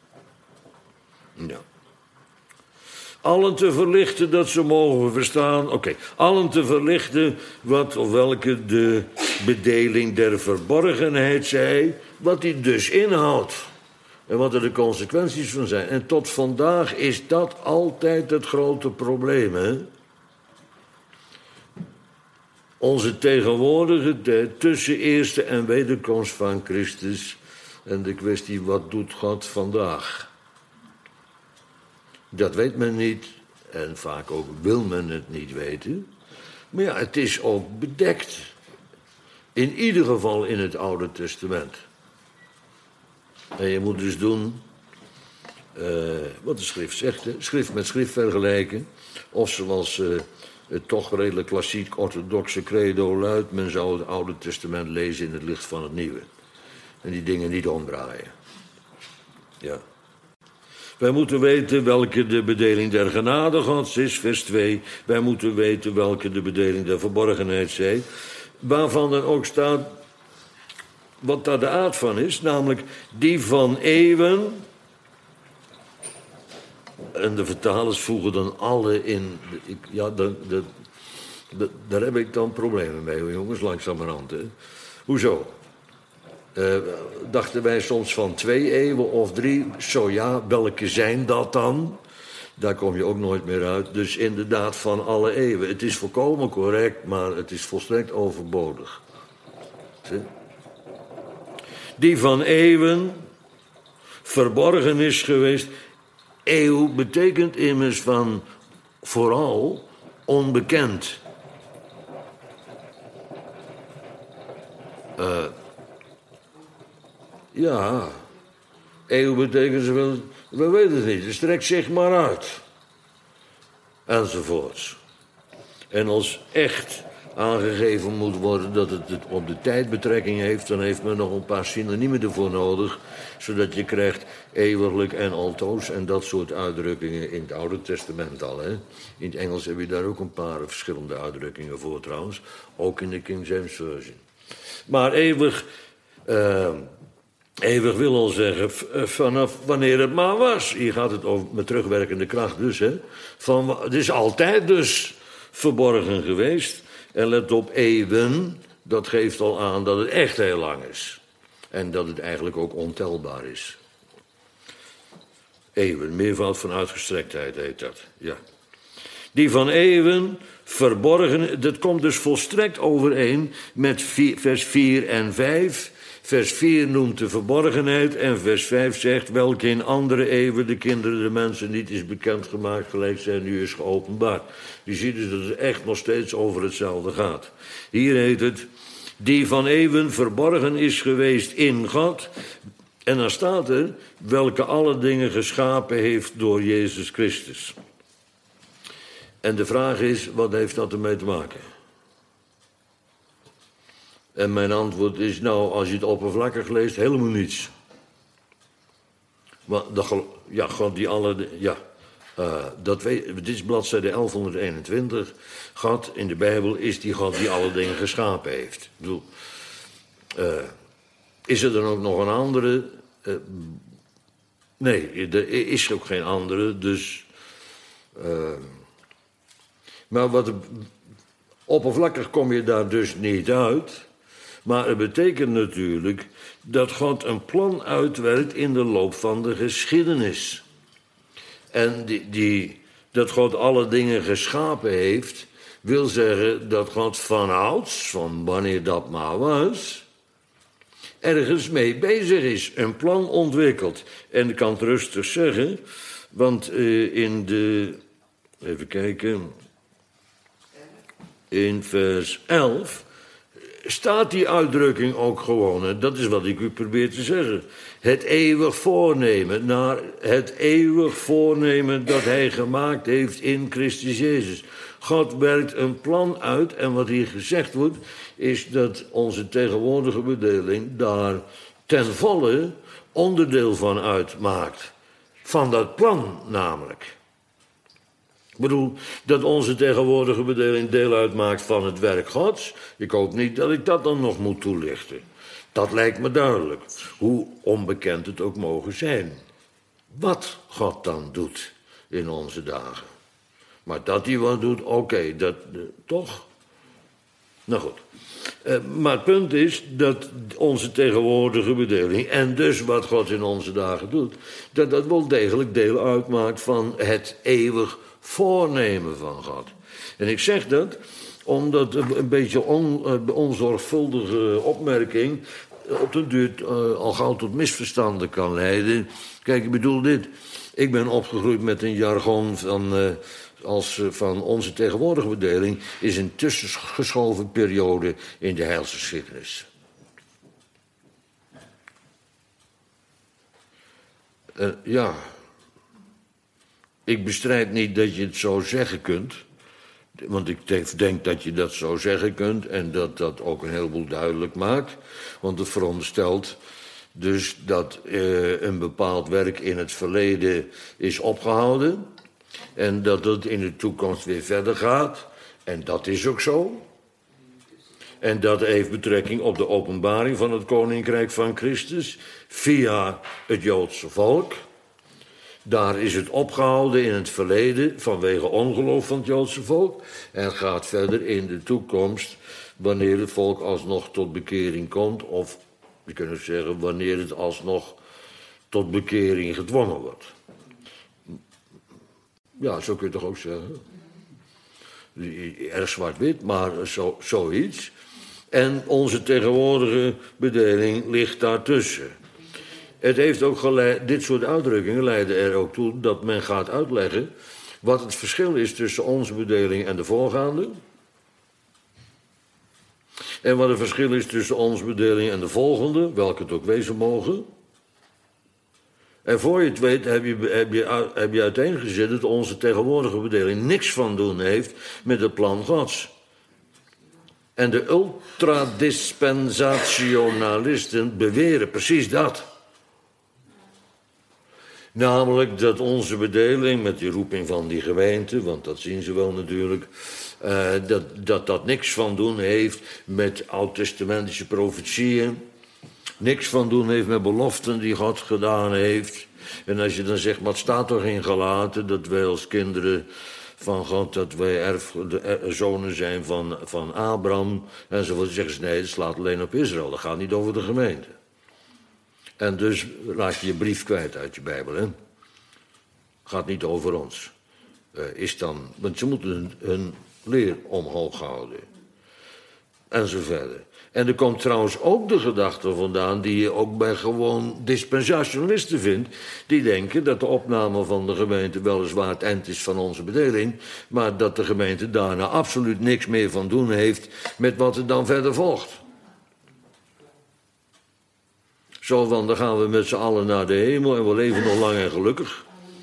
Ja. Allen te verlichten dat ze mogen verstaan. Oké, okay. Allen te verlichten wat of welke de bedeling der verborgenheid zij, wat die dus inhoudt. En wat er de consequenties van zijn. En tot vandaag is dat altijd het grote probleem, hè? Onze tegenwoordige tijd tussen eerste en wederkomst van Christus en de kwestie, wat doet God vandaag? Dat weet men niet en vaak ook wil men het niet weten. Maar ja, het is ook bedekt. In ieder geval in het Oude Testament. En je moet dus doen uh, wat de schrift zegt, hè? Schrift met schrift vergelijken. Of zoals uh, het toch redelijk klassiek orthodoxe credo luidt, men zou het Oude Testament lezen in het licht van het Nieuwe. En die dingen niet omdraaien. Ja. Wij moeten weten welke de bedeling der genade Gods is, vers twee. Wij moeten weten welke de bedeling der verborgenheid zij. Waarvan dan ook staat wat daar de aard van is, namelijk die van eeuwen. En de vertalers voegen dan alle in. Ik, ja, de, de, de, daar heb ik dan problemen mee, jongens, langzamerhand. Hè. Hoezo? Uh, dachten wij soms van twee eeuwen of drie. Zo ja, welke zijn dat dan? Daar kom je ook nooit meer uit. Dus inderdaad van alle eeuwen. Het is volkomen correct, maar het is volstrekt overbodig. Zie? Die van eeuwen verborgen is geweest. Eeuw betekent immers van vooral onbekend. Uh, ja, eeuw betekent zoveel, we weten het niet, het strekt zich maar uit. Enzovoorts. En als echt aangegeven moet worden dat het, het op de tijd betrekking heeft, dan heeft men nog een paar synoniemen ervoor nodig, zodat je krijgt eeuwiglijk en altoos en dat soort uitdrukkingen in het Oude Testament al. Hè? In het Engels heb je daar ook een paar verschillende uitdrukkingen voor trouwens, ook in de King James Version. Maar eeuwig, uh, eeuwig wil al zeggen vanaf wanneer het maar was. Hier gaat het over met terugwerkende kracht dus. Hè? Van, het is altijd dus verborgen geweest. En let op, eeuwen, dat geeft al aan dat het echt heel lang is. En dat het eigenlijk ook ontelbaar is. Eeuwen, meervoud van uitgestrektheid heet dat, ja. Die van eeuwen verborgen, dat komt dus volstrekt overeen met vier, vers vier en vijf. Vers vier noemt de verborgenheid en vers vijf zegt welke in andere eeuwen de kinderen de mensen niet is bekendgemaakt, gelijk zij nu is geopenbaard. Je ziet dus dat het echt nog steeds over hetzelfde gaat. Hier heet het, die van eeuwen verborgen is geweest in God. En dan staat er, welke alle dingen geschapen heeft door Jezus Christus. En de vraag is, wat heeft dat ermee te maken? En mijn antwoord is, nou, als je het oppervlakkig leest, helemaal niets. Maar dat, ja, God die alle, ja, uh, dat weet, dit is bladzijde elfhonderdeenentwintig. God in de Bijbel is die God die alle dingen geschapen heeft. Ik bedoel, uh, is er dan ook nog een andere? Uh, nee, er is ook geen andere, dus... Uh, maar wat oppervlakkig kom je daar dus niet uit. Maar het betekent natuurlijk dat God een plan uitwerkt in de loop van de geschiedenis. En die, die, dat God alle dingen geschapen heeft, wil zeggen dat God vanouds, van wanneer dat maar was, ergens mee bezig is, een plan ontwikkelt. En ik kan het rustig zeggen, want uh, in de, even kijken, in vers elf staat die uitdrukking ook gewoon. En dat is wat ik u probeer te zeggen. Het eeuwig voornemen, naar het eeuwig voornemen dat hij gemaakt heeft in Christus Jezus. God werkt een plan uit en wat hier gezegd wordt, is dat onze tegenwoordige bedeling daar ten volle onderdeel van uitmaakt. Van dat plan namelijk. Ik bedoel, dat onze tegenwoordige bedeling deel uitmaakt van het werk Gods. Ik hoop niet dat ik dat dan nog moet toelichten. Dat lijkt me duidelijk, hoe onbekend het ook mogen zijn. Wat God dan doet in onze dagen. Maar dat hij wat doet, oké, okay, dat uh, toch? Nou goed. Uh, maar het punt is dat onze tegenwoordige bedeling, en dus wat God in onze dagen doet, dat dat wel degelijk deel uitmaakt van het eeuwig voornemen van God. En ik zeg dat omdat een beetje on, onzorgvuldige opmerking op de duur uh, al gauw tot misverstanden kan leiden. Kijk, ik bedoel dit. Ik ben opgegroeid met een jargon van, uh, als, uh, van onze tegenwoordige bedeling is een tussengeschoven periode in de heilsgeschiedenis. Uh, ja... Ik bestrijd niet dat je het zo zeggen kunt. Want ik denk dat je dat zo zeggen kunt. En dat dat ook een heleboel duidelijk maakt. Want het veronderstelt dus dat uh, een bepaald werk in het verleden is opgehouden. En dat het in de toekomst weer verder gaat. En dat is ook zo. En dat heeft betrekking op de openbaring van het Koninkrijk van Christus. Via het Joodse volk. Daar is het opgehouden in het verleden vanwege ongeloof van het Joodse volk. En gaat verder in de toekomst wanneer het volk alsnog tot bekering komt. Of, we kunnen zeggen, wanneer het alsnog tot bekering gedwongen wordt. Ja, zo kun je toch ook zeggen. Erg zwart-wit, maar zo, zoiets. En onze tegenwoordige bedeling ligt daartussen. Het heeft ook geleid, dit soort uitdrukkingen leiden er ook toe dat men gaat uitleggen wat het verschil is tussen onze bedeling en de voorgaande. En wat het verschil is tussen onze bedeling en de volgende, welke het ook wezen mogen. En voor je het weet heb je, heb je, heb je uiteengezet dat onze tegenwoordige bedeling niks van doen heeft met het plan Gods. En de ultradispensationalisten beweren precies dat. Namelijk dat onze bedeling met die roeping van die gemeente, want dat zien ze wel natuurlijk, uh, dat, dat dat niks van doen heeft met oud-testamentische profetieën, niks van doen heeft met beloften die God gedaan heeft. En als je dan zegt, maar het staat toch in Galaten dat wij als kinderen van God, dat wij erf, de zonen zijn van, van Abraham, enzovoort, zeggen ze nee, het slaat alleen op Israël, dat gaat niet over de gemeente. En dus laat je je brief kwijt uit je Bijbel, hè. Gaat niet over ons. Uh, is dan, want ze moeten hun, hun leer omhoog houden. En zo verder. En er komt trouwens ook de gedachte vandaan die je ook bij gewoon dispensationalisten vindt. Die denken dat de opname van de gemeente weliswaar het eind is van onze bedeling, maar dat de gemeente daarna absoluut niks meer van doen heeft met wat er dan verder volgt. Zo van, dan gaan we met z'n allen naar de hemel en we leven nog lang en gelukkig.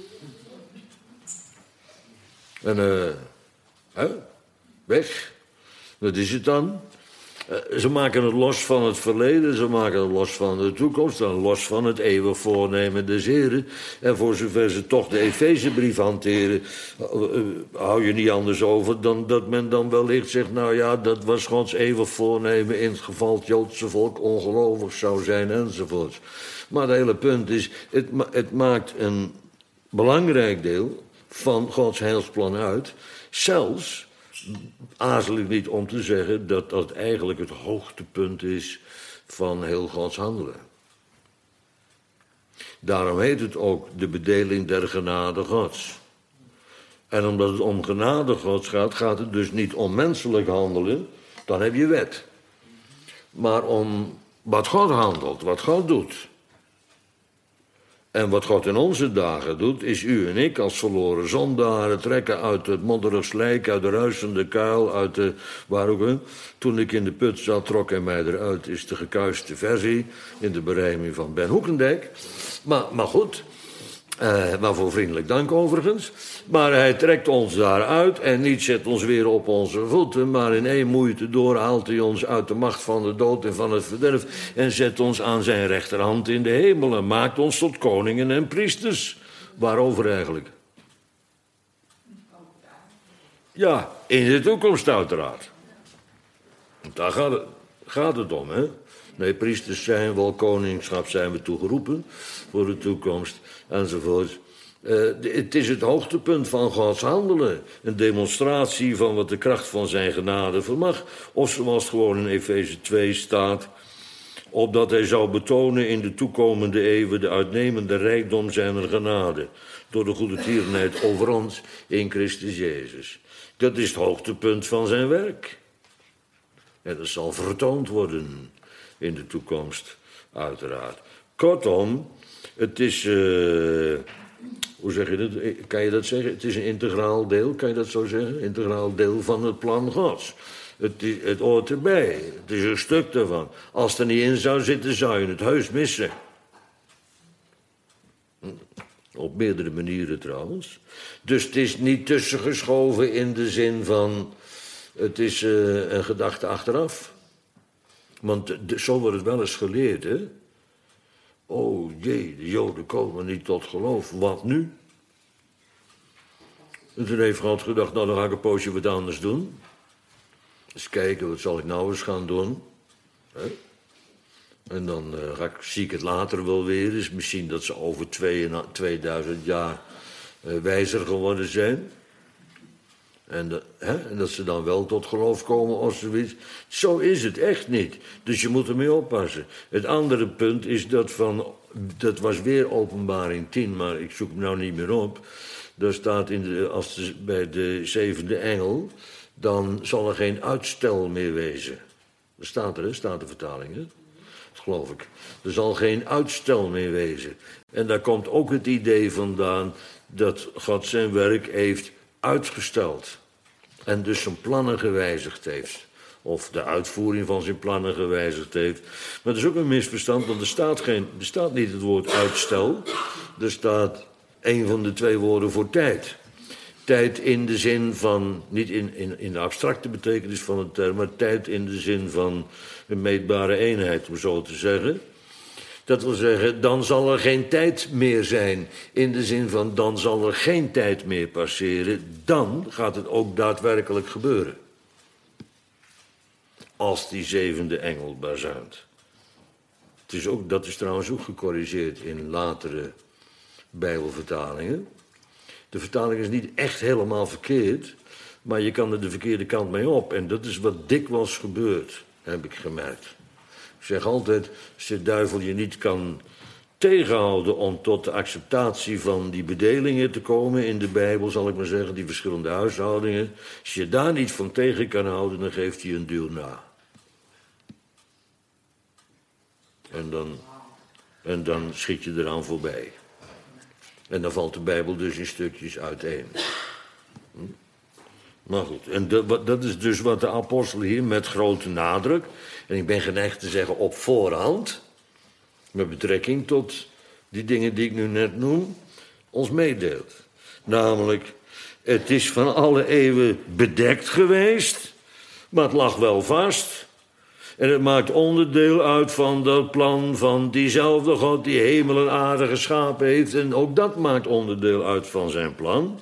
En uh, hè, weg. Dat is het dan. Uh, ze maken het los van het verleden, ze maken het los van de toekomst, en los van het eeuwig voornemen des Heren. En voor zover ze toch de Efezebrief hanteren, uh, uh, hou je niet anders over dan dat men dan wellicht zegt, nou ja, dat was Gods eeuwig voornemen in het geval het Joodse volk ongelovig zou zijn enzovoort. Maar het hele punt is, het, ma- het maakt een belangrijk deel van Gods heilsplan uit, zelfs aarzel ik niet om te zeggen dat dat eigenlijk het hoogtepunt is van heel Gods handelen. Daarom heet het ook de bedeling der genade Gods. En omdat het om genade Gods gaat, gaat het dus niet om menselijk handelen, dan heb je wet. Maar om wat God handelt, wat God doet. En wat God in onze dagen doet, is u en ik als verloren zondaren trekken uit het modderig slijk, uit de ruisende kuil, uit de, waar ook, hè? Toen ik in de put zat, trok hij mij eruit, is de gekuiste versie, in de berijming van Ben Hoekendijk. Maar, maar goed, uh, waarvoor vriendelijk dank overigens. Maar hij trekt ons daaruit en niet zet ons weer op onze voeten, maar in één moeite door haalt hij ons uit de macht van de dood en van het verderf en zet ons aan zijn rechterhand in de hemel en maakt ons tot koningen en priesters. Waarover eigenlijk? Ja, in de toekomst uiteraard. Daar gaat het, gaat het om, hè? Nee, priesters zijn wel, koningschap zijn we toegeroepen voor de toekomst enzovoort. Uh, het is het hoogtepunt van Gods handelen. Een demonstratie van wat de kracht van zijn genade vermag. Of zoals het gewoon in Efeze twee staat, opdat hij zou betonen in de toekomende eeuwen de uitnemende rijkdom zijner genade, door de goede tierenheid over ons in Christus Jezus. Dat is het hoogtepunt van zijn werk. En dat zal vertoond worden in de toekomst, uiteraard. Kortom, het is, uh, hoe zeg je dat? Kan je dat zeggen? Het is een integraal deel, kan je dat zo zeggen? Integraal deel van het plan Gods. Het, het hoort erbij. Het is een stuk daarvan. Als het er niet in zou zitten, zou je het heus missen. Op meerdere manieren trouwens. Dus het is niet tussengeschoven in de zin van, het is uh, een gedachte achteraf. Want de, zo wordt het wel eens geleerd, hè. Oh jee, de Joden komen niet tot geloof. Wat nu? En toen heeft God gedacht, nou dan ga ik een poosje wat anders doen. Eens kijken, wat zal ik nou eens gaan doen? Hè? En dan uh, ga ik, zie ik het later wel weer eens. Misschien dat ze over twee, tweeduizend jaar uh, wijzer geworden zijn. En, de, hè, en dat ze dan wel tot geloof komen of zoiets. Zo is het echt niet. Dus je moet ermee oppassen. Het andere punt is dat van, dat was weer Openbaring tien, maar ik zoek hem nou niet meer op. Daar staat in de, als de, bij de zevende engel, dan zal er geen uitstel meer wezen. Dat staat er, hè? Staat de vertaling, hè? Dat geloof ik. Er zal geen uitstel meer wezen. En daar komt ook het idee vandaan dat God zijn werk heeft uitgesteld. En dus zijn plannen gewijzigd heeft. Of de uitvoering van zijn plannen gewijzigd heeft. Maar dat is ook een misverstand, want er staat, geen, er staat niet het woord uitstel. Er staat een van de twee woorden voor tijd. Tijd in de zin van, niet in, in, in de abstracte betekenis van de term, maar tijd in de zin van een meetbare eenheid, om zo te zeggen. Dat wil zeggen, dan zal er geen tijd meer zijn. In de zin van, dan zal er geen tijd meer passeren. Dan gaat het ook daadwerkelijk gebeuren. Als die zevende engel bazuint. Het is ook, dat is trouwens ook gecorrigeerd in latere Bijbelvertalingen. De vertaling is niet echt helemaal verkeerd, maar je kan er de verkeerde kant mee op. En dat is wat dikwijls gebeurt, heb ik gemerkt. Ik zeg altijd, als de duivel je niet kan tegenhouden om tot de acceptatie van die bedelingen te komen in de Bijbel, zal ik maar zeggen, die verschillende huishoudingen. Als je daar niet van tegen kan houden, dan geeft hij een duw na. En dan, en dan schiet je eraan voorbij. En dan valt de Bijbel dus in stukjes uiteen. Hm? Maar goed, en dat, dat is dus wat de apostel hier met grote nadruk, en ik ben geneigd te zeggen op voorhand, met betrekking tot die dingen die ik nu net noem, ons meedeelt. Namelijk, het is van alle eeuwen bedekt geweest, maar het lag wel vast. En het maakt onderdeel uit van dat plan van diezelfde God die hemel en aarde geschapen heeft. En ook dat maakt onderdeel uit van zijn plan.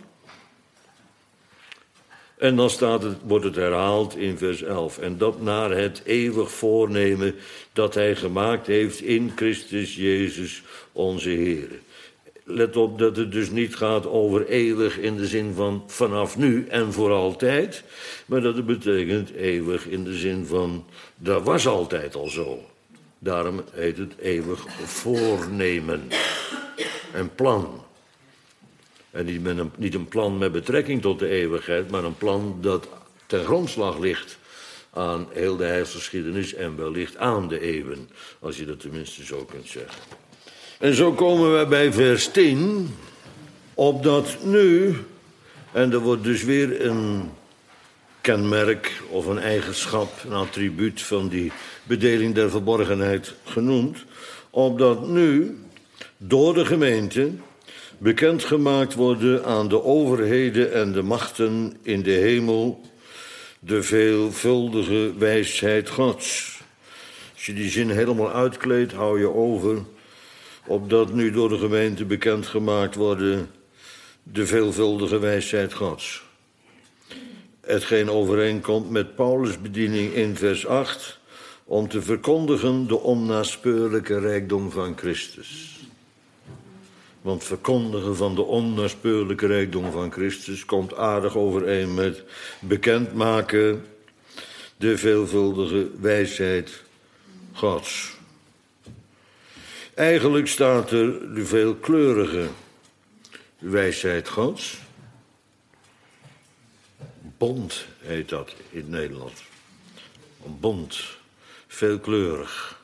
En dan staat het, wordt het herhaald in vers elf. En dat naar het eeuwig voornemen dat hij gemaakt heeft in Christus Jezus onze Heer. Let op dat het dus niet gaat over eeuwig in de zin van vanaf nu en voor altijd. Maar dat het betekent eeuwig in de zin van dat was altijd al zo. Daarom heet het eeuwig voornemen. En plan. En niet, met een, niet een plan met betrekking tot de eeuwigheid, maar een plan dat ten grondslag ligt aan heel de heilsgeschiedenis en wellicht aan de eeuwen. Als je dat tenminste zo kunt zeggen. En zo komen we bij vers tien, opdat nu, en er wordt dus weer een kenmerk of een eigenschap, een attribuut van die bedeling der verborgenheid genoemd, opdat nu door de gemeente bekendgemaakt worden aan de overheden en de machten in de hemel de veelvuldige wijsheid Gods. Als je die zin helemaal uitkleedt, hou je over, opdat nu door de gemeente bekendgemaakt worden de veelvuldige wijsheid Gods. Hetgeen overeenkomt met Paulus' bediening in vers acht, om te verkondigen de onnaspeurlijke rijkdom van Christus. Want verkondigen van de onnaspeurlijke rijkdom van Christus komt aardig overeen met bekendmaken de veelvuldige wijsheid Gods. Eigenlijk staat er de veelkleurige wijsheid Gods. Bond heet dat in het Nederlands. Een bond, veelkleurig.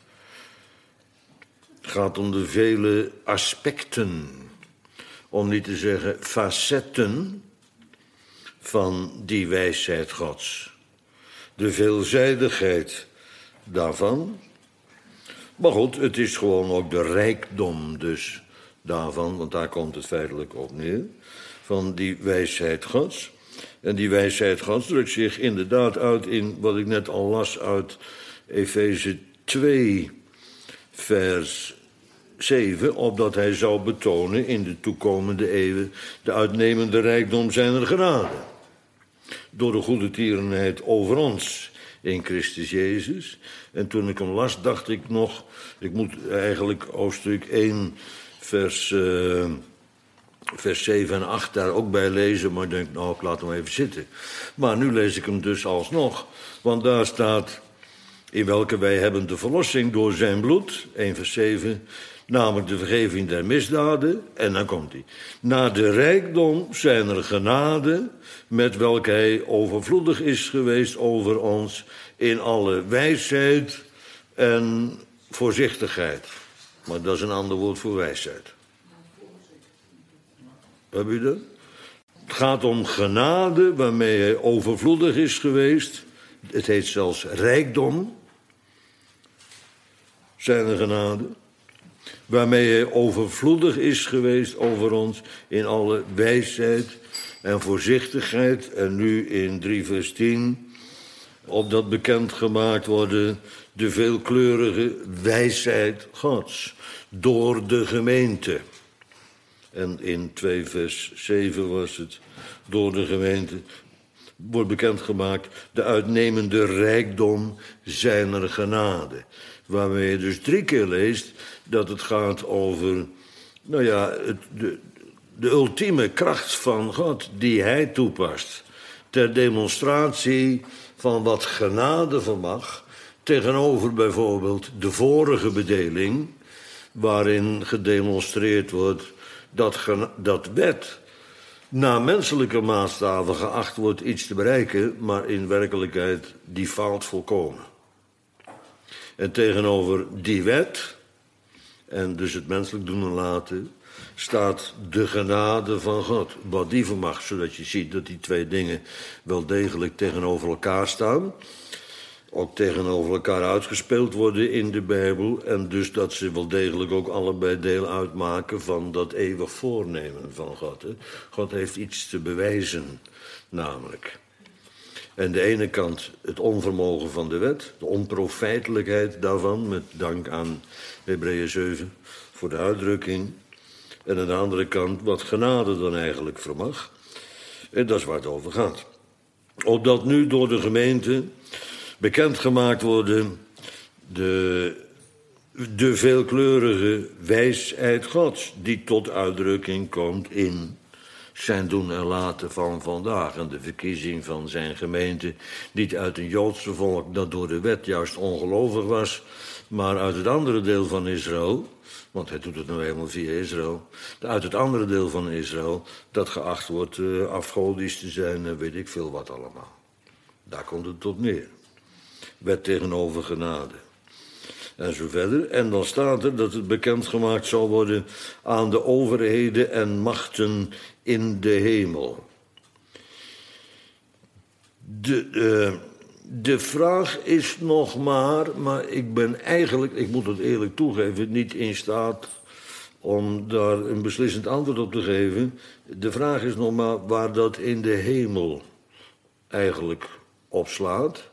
Het gaat om de vele aspecten, om niet te zeggen facetten van die wijsheid Gods. De veelzijdigheid daarvan. Maar goed, het is gewoon ook de rijkdom dus daarvan, want daar komt het feitelijk op neer, van die wijsheid Gods. En die wijsheid Gods drukt zich inderdaad uit in wat ik net al las uit Efeze twee, vers zeven, opdat hij zou betonen in de toekomende eeuwen de uitnemende rijkdom zijner genade. Door de goede tierenheid over ons in Christus Jezus. En toen ik hem las, dacht ik nog, ik moet eigenlijk hoofdstuk één, vers, uh, vers zeven en acht daar ook bij lezen, maar ik denk, nou, ik laat hem even zitten. Maar nu lees ik hem dus alsnog, want daar staat, in welke wij hebben de verlossing door zijn bloed, één vers zeven, namelijk de vergeving der misdaden, en dan komt hij, naar de rijkdom zijner genade, met welke hij overvloedig is geweest over ons in alle wijsheid en voorzichtigheid. Maar dat is een ander woord voor wijsheid. Heb je dat? Het gaat om genade waarmee hij overvloedig is geweest. Het heet zelfs rijkdom, zijn genade. waarmee hij overvloedig is geweest over ons in alle wijsheid en voorzichtigheid. En nu in drie vers tien, opdat bekendgemaakt worden de veelkleurige wijsheid Gods door de gemeente. En in twee vers zeven was het, door de gemeente wordt bekendgemaakt de uitnemende rijkdom zijner genade. Waarmee je dus drie keer leest dat het gaat over, nou ja, het, de, de ultieme kracht van God die hij toepast. Ter demonstratie van wat genade vermag, tegenover bijvoorbeeld de vorige bedeling, waarin gedemonstreerd wordt dat, dat wet naar menselijke maatstaven geacht wordt iets te bereiken, maar in werkelijkheid die faalt volkomen. En tegenover die wet, en dus het menselijk doen en laten, staat de genade van God. Wat die vermag, zodat je ziet dat die twee dingen wel degelijk tegenover elkaar staan. Ook tegenover elkaar uitgespeeld worden in de Bijbel. En dus dat ze wel degelijk ook allebei deel uitmaken van dat eeuwig voornemen van God. Hè. God heeft iets te bewijzen, namelijk. En de ene kant het onvermogen van de wet, de onprofijtelijkheid daarvan, met dank aan Hebreeën zeven voor de uitdrukking. En aan de andere kant wat genade dan eigenlijk vermag. En dat is waar het over gaat. Opdat nu door de gemeente bekendgemaakt worden de, de veelkleurige wijsheid Gods, die tot uitdrukking komt in zijn doen en laten van vandaag. En de verkiezing van zijn gemeente, niet uit een Joodse volk dat door de wet juist ongelovig was, maar uit het andere deel van Israël, want hij doet het nou helemaal via Israël, uit het andere deel van Israël, dat geacht wordt uh, afgodisch te zijn en weet ik veel wat allemaal. Daar komt het tot neer. Wet tegenover genade. En zo verder. En dan staat er dat het bekendgemaakt zal worden aan de overheden en machten in de hemel. De, uh, de vraag is nog maar, maar ik ben eigenlijk, ik moet het eerlijk toegeven, niet in staat om daar een beslissend antwoord op te geven. De vraag is nog maar waar dat in de hemel eigenlijk op slaat.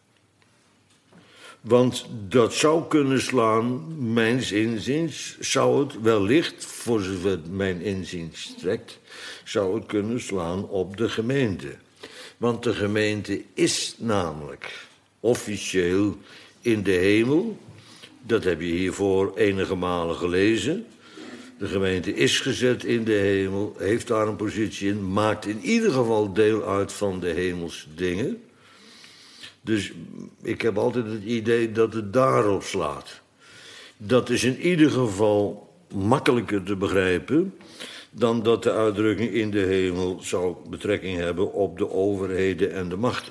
Want dat zou kunnen slaan, mijns inziens, zou het wellicht, voor zover het mijn inziens strekt, zou het kunnen slaan op de gemeente. Want de gemeente is namelijk officieel in de hemel. Dat heb je hiervoor enige malen gelezen. De gemeente is gezet in de hemel, heeft daar een positie in, maakt in ieder geval deel uit van de hemelse dingen. Dus ik heb altijd het idee dat het daarop slaat. Dat is in ieder geval makkelijker te begrijpen dan dat de uitdrukking in de hemel zou betrekking hebben op de overheden en de machten.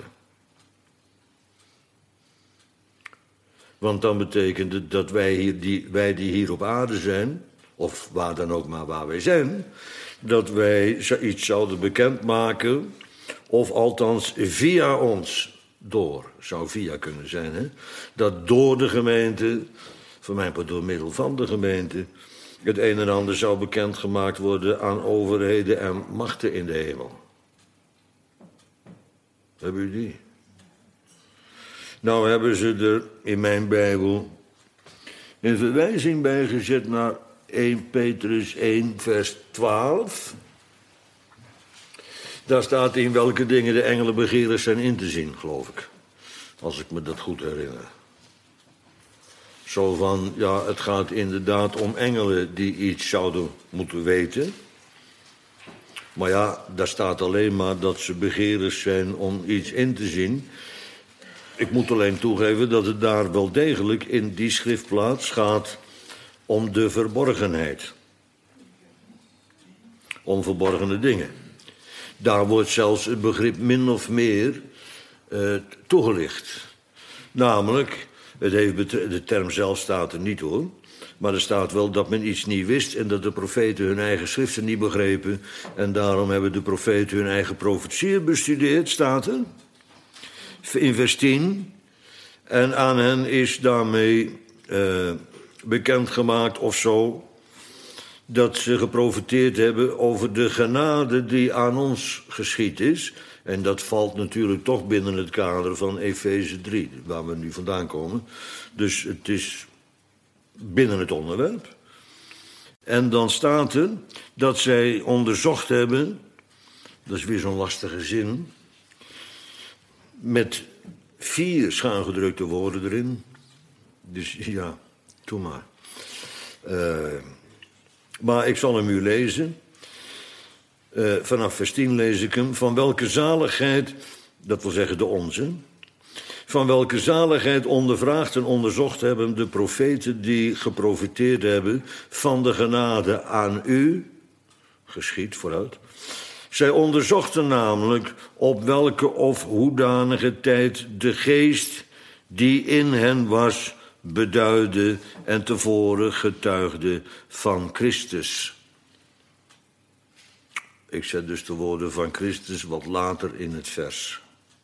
Want dan betekent het dat wij, hier die, wij die hier op aarde zijn, of waar dan ook maar waar wij zijn, dat wij iets zouden bekendmaken, of althans via ons, door, zou via kunnen zijn, hè? Dat door de gemeente, voor mij maar door middel van de gemeente, het een en ander zou bekendgemaakt worden aan overheden en machten in de hemel. Hebben jullie die? Nou hebben ze er in mijn Bijbel een verwijzing bij gezet naar eerste Petrus één vers twaalf. Daar staat in welke dingen de engelen begeerig zijn in te zien, geloof ik. Als ik me dat goed herinner. Zo van, ja, het gaat inderdaad om engelen die iets zouden moeten weten. Maar ja, daar staat alleen maar dat ze begeerig zijn om iets in te zien. Ik moet alleen toegeven dat het daar wel degelijk in die schriftplaats gaat om de verborgenheid. Om verborgene dingen. Daar wordt zelfs het begrip min of meer uh, toegelicht. Namelijk, het heeft de term zelf staat er niet hoor, maar er staat wel dat men iets niet wist en dat de profeten hun eigen schriften niet begrepen en daarom hebben de profeten hun eigen profetieën bestudeerd, staat er. In vers tien. En aan hen is daarmee uh, bekendgemaakt of zo, dat ze geprofiteerd hebben over de genade die aan ons geschied is. En dat valt natuurlijk toch binnen het kader van Efeze drie, waar we nu vandaan komen. Dus het is binnen het onderwerp. En dan staat er dat zij onderzocht hebben, dat is weer zo'n lastige zin, met vier schuingedrukte woorden erin. Dus ja, doe maar. Uh, maar ik zal hem u lezen. Uh, vanaf vers tien lees ik hem. Van welke zaligheid, dat wil zeggen de onze, van welke zaligheid ondervraagd en onderzocht hebben de profeten die geprofiteerd hebben van de genade aan u, geschied vooruit. Zij onderzochten namelijk op welke of hoedanige tijd de geest die in hen was beduidde en tevoren getuigde van Christus. Ik zet dus de woorden van Christus wat later in het vers.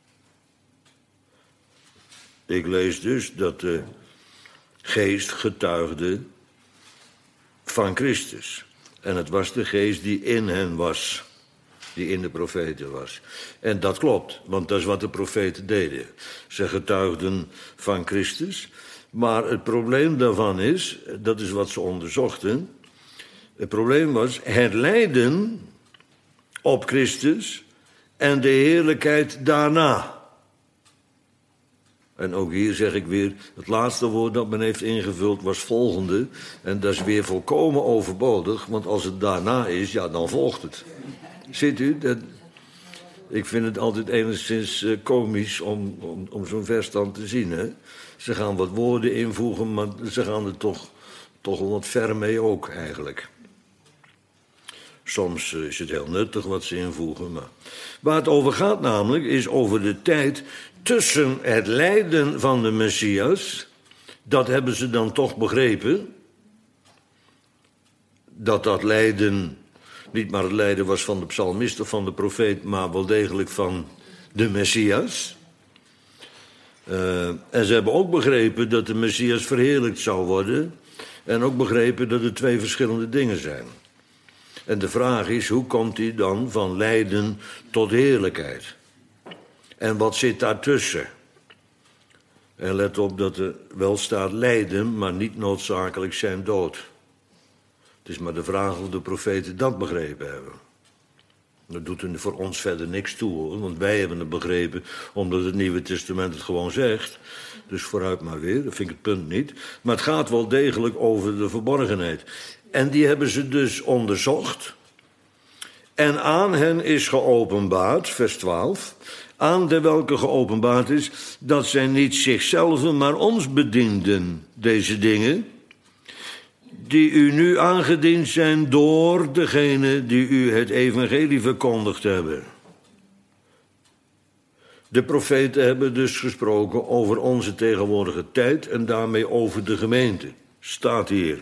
Ik lees dus dat de geest getuigde van Christus. En het was de geest die in hen was, die in de profeten was. En dat klopt, want dat is wat de profeten deden. Ze getuigden van Christus. Maar het probleem daarvan is, dat is wat ze onderzochten. Het probleem was het lijden op Christus en de heerlijkheid daarna. En ook hier zeg ik weer, het laatste woord dat men heeft ingevuld was volgende. En dat is weer volkomen overbodig, want als het daarna is, ja, dan volgt het. Ziet u? Dat, ik vind het altijd enigszins uh, komisch om, om, om zo'n vers dan te zien. Hè? Ze gaan wat woorden invoegen, maar ze gaan er toch, toch wel wat ver mee ook eigenlijk. Soms is het heel nuttig wat ze invoegen. Maar waar het over gaat namelijk is over de tijd tussen het lijden van de Messias. Dat hebben ze dan toch begrepen. Dat dat lijden niet maar het lijden was van de psalmist of van de profeet, maar wel degelijk van de Messias. Uh, en ze hebben ook begrepen dat de Messias verheerlijkt zou worden. En ook begrepen dat er twee verschillende dingen zijn. En de vraag is, hoe komt hij dan van lijden tot heerlijkheid? En wat zit daartussen? En let op dat er wel staat lijden, maar niet noodzakelijk zijn dood. Het is maar de vraag of de profeten dat begrepen hebben. Dat doet er voor ons verder niks toe, hoor, want wij hebben het begrepen omdat het Nieuwe Testament het gewoon zegt. Dus vooruit maar weer, dat vind ik het punt niet. Maar het gaat wel degelijk over de verborgenheid. En die hebben ze dus onderzocht. En aan hen is geopenbaard, vers twaalf, aan de welke geopenbaard is, dat zij niet zichzelf, maar ons bedienden, deze dingen, die u nu aangediend zijn door degene die u het evangelie verkondigd hebben. De profeten hebben dus gesproken over onze tegenwoordige tijd en daarmee over de gemeente. Staat hier.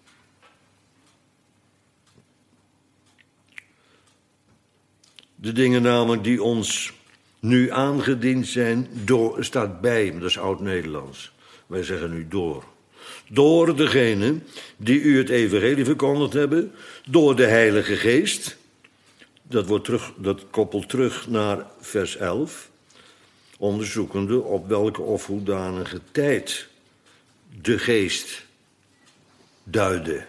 De dingen namelijk die ons nu aangediend zijn, door, staat bij, dat is oud-Nederlands. Wij zeggen nu door. Door degene die u het evangelie verkondigd hebben, door de Heilige Geest. Dat, wordt terug, dat koppelt terug naar vers elf. Onderzoekende op welke of hoedanige tijd de Geest duidde.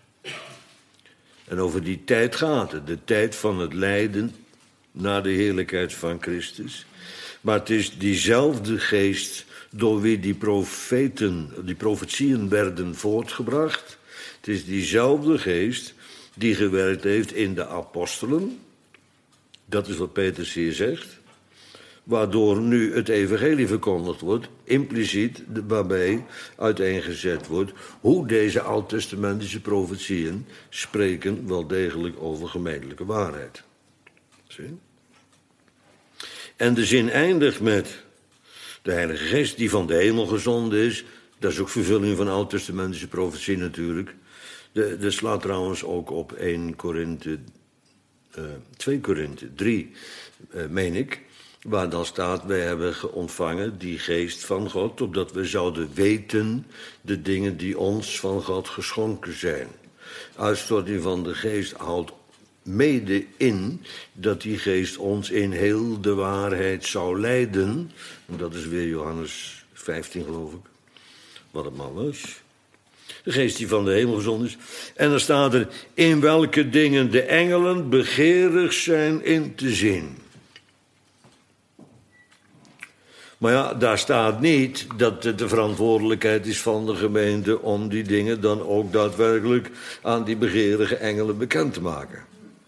En over die tijd gaat het. De tijd van het lijden naar de heerlijkheid van Christus. Maar het is diezelfde Geest door wie die profeten, die profetieën werden voortgebracht. Het is diezelfde Geest die gewerkt heeft in de apostelen. Dat is wat Petrus hier zegt. Waardoor nu het evangelie verkondigd wordt, impliciet waarbij uiteengezet wordt hoe deze oud-testamentische profetieën spreken wel degelijk over gemeentelijke waarheid. Zie? En de zin eindigt met de Heilige Geest die van de hemel gezonden is. Dat is ook vervulling van oud-testamentische profetie natuurlijk. De, de slaat trouwens ook op één Korinthe, uh, twee Korinthe, drie, uh, meen ik. waar dan staat, wij hebben ontvangen die geest van God, opdat we zouden weten de dingen die ons van God geschonken zijn. Uitstorting van de geest houdt mede in dat die geest ons in heel de waarheid zou leiden. En dat is weer Johannes vijftien, geloof ik. Wat het maar was. De geest die van de hemel gezonden is. En dan staat er, in welke dingen de engelen begeerig zijn in te zien. Maar ja, daar staat niet dat het de verantwoordelijkheid is van de gemeente om die dingen dan ook daadwerkelijk aan die begeerige engelen bekend te maken.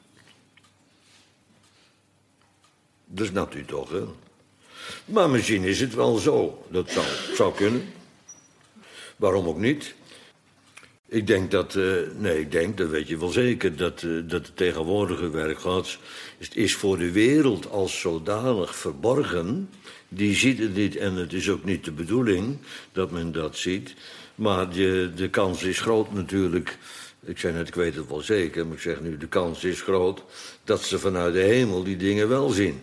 Dat snapt u toch, hè? Maar misschien is het wel zo. Dat zou, zou kunnen. Waarom ook niet? Ik denk dat, uh, nee, ik denk, dat weet je wel zeker, dat, uh, dat het tegenwoordige werk Gods is, is voor de wereld als zodanig verborgen. Die ziet het niet en het is ook niet de bedoeling dat men dat ziet. Maar de, de kans is groot natuurlijk. Ik zei net, ik weet het wel zeker, maar ik zeg nu, de kans is groot dat ze vanuit de hemel die dingen wel zien.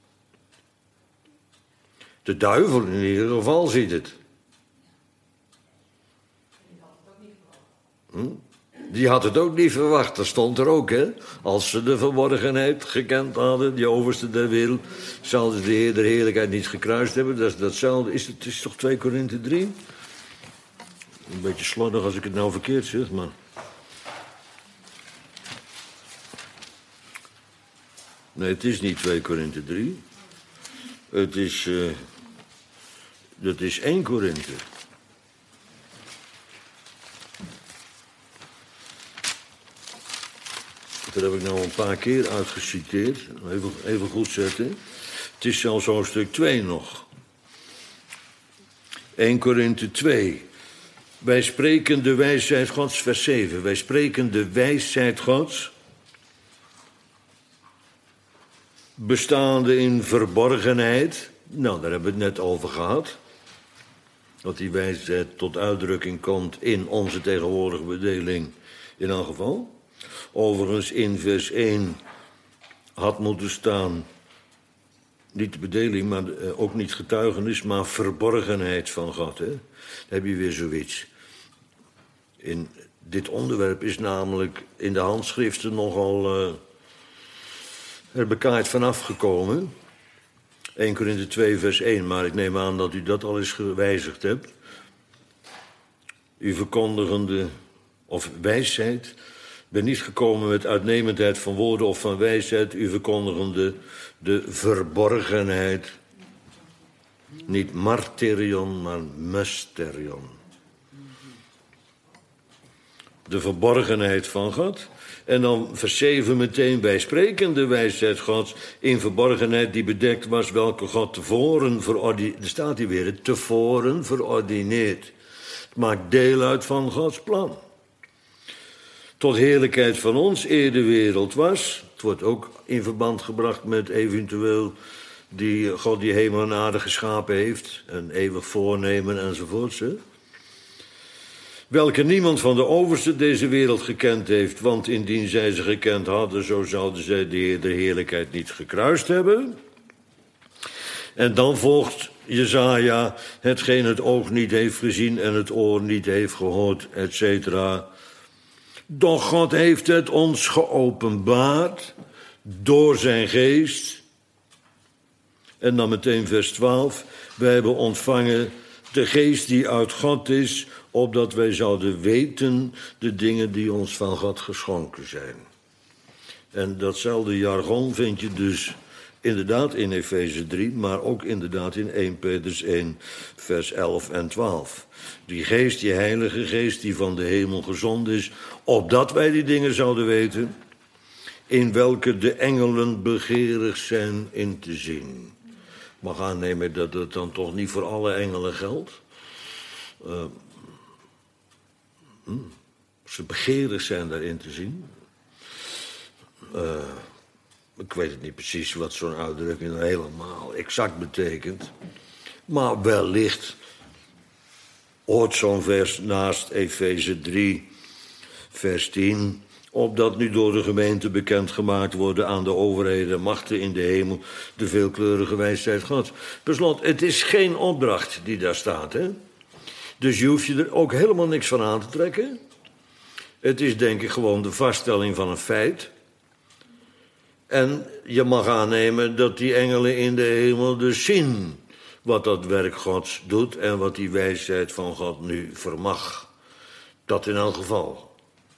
De duivel in ieder geval ziet het. Hm? Die had het ook niet verwacht, dat stond er ook, hè. Als ze de verborgenheid gekend hadden, die overste der wereld, zouden ze de Heer der heerlijkheid niet gekruist hebben. Dat is datzelfde, is het is toch twee Korinthe drie? Een beetje slordig als ik het nou verkeerd zeg, maar... Nee, het is niet twee Korinthe drie. Het is... Uh, dat is één Korinthe. Dat heb ik nou een paar keer uitgeciteerd. Even, even goed zetten. Het is zelfs hoofdstuk twee nog. één Korinthe twee. Wij spreken de wijsheid Gods, vers zeven. Wij spreken de wijsheid Gods, bestaande in verborgenheid. Nou, daar hebben we het net over gehad. Dat die wijsheid tot uitdrukking komt in onze tegenwoordige bedeling in elk geval. Overigens in vers één had moeten staan, niet de bedeling, maar ook niet getuigenis, maar verborgenheid van God. Hè? Dan heb je weer zoiets. In dit onderwerp is namelijk in de handschriften nogal uh, er bekaaid vanaf gekomen. één Korinthe twee vers één, maar ik neem aan dat u dat al eens gewijzigd hebt. U verkondigende, of wijsheid... ben niet gekomen met uitnemendheid van woorden of van wijsheid, u verkondigende de verborgenheid. Niet marterion, maar mysterion. De verborgenheid van God. En dan vers zeven meteen, wij spreken de wijsheid Gods in verborgenheid die bedekt was, welke God tevoren verordineerd. Er staat hier weer, tevoren verordineerd. Het maakt deel uit van Gods plan. Tot heerlijkheid van ons eer de wereld was. Het wordt ook in verband gebracht met eventueel die God die hemel en aarde geschapen heeft. Een eeuwig voornemen enzovoorts. Hè? Welke niemand van de oversten deze wereld gekend heeft. Want indien zij ze gekend hadden, zo zouden zij de Heer der heerlijkheid niet gekruist hebben. En dan volgt Jesaja, hetgeen het oog niet heeft gezien en het oor niet heeft gehoord, et cetera. Doch God heeft het ons geopenbaard door zijn geest. En dan meteen vers twaalf. Wij hebben ontvangen de geest die uit God is, opdat wij zouden weten de dingen die ons van God geschonken zijn. En datzelfde jargon vind je dus inderdaad in Efeze drie, maar ook inderdaad in eerste Petrus één, vers elf en twaalf. Die geest, die heilige geest die van de hemel gezonden is, opdat wij die dingen zouden weten, in welke de engelen begeerig zijn in te zien. Ik mag aannemen dat het dan toch niet voor alle engelen geldt. Uh, hmm, ze begeerig zijn daarin te zien. Uh, ik weet het niet precies wat zo'n uitdrukking helemaal exact betekent. Maar wellicht hoort zo'n vers naast Efeze drie, vers tien... opdat nu door de gemeente bekendgemaakt worden aan de overheden en machten in de hemel de veelkleurige wijsheid Gods. Per slot, het is geen opdracht die daar staat, hè? Dus je hoeft je er ook helemaal niks van aan te trekken. Het is denk ik gewoon de vaststelling van een feit. En je mag aannemen dat die engelen in de hemel dus zien wat dat werk Gods doet en wat die wijsheid van God nu vermag. Dat in elk geval.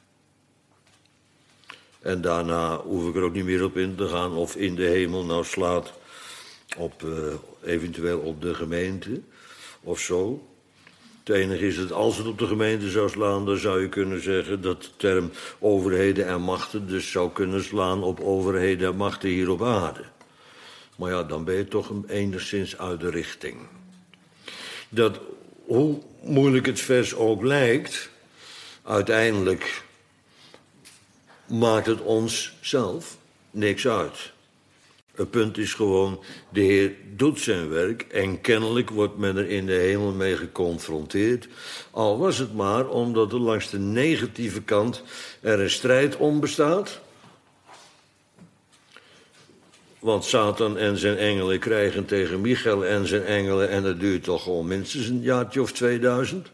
En daarna hoef ik er ook niet meer op in te gaan of in de hemel nou slaat op uh, eventueel op de gemeente of zo. Het enige is dat als het op de gemeente zou slaan, dan zou je kunnen zeggen dat de term overheden en machten dus zou kunnen slaan op overheden en machten hier op aarde. Maar ja, dan ben je toch enigszins uit de richting. Dat, hoe moeilijk het vers ook lijkt, uiteindelijk maakt het ons zelf niks uit. Het punt is gewoon, de Heer doet zijn werk en kennelijk wordt men er in de hemel mee geconfronteerd. Al was het maar omdat er langs de negatieve kant er een strijd om bestaat. Want Satan en zijn engelen krijgen tegen Michael en zijn engelen en dat duurt toch gewoon minstens een jaartje of tweeduizend.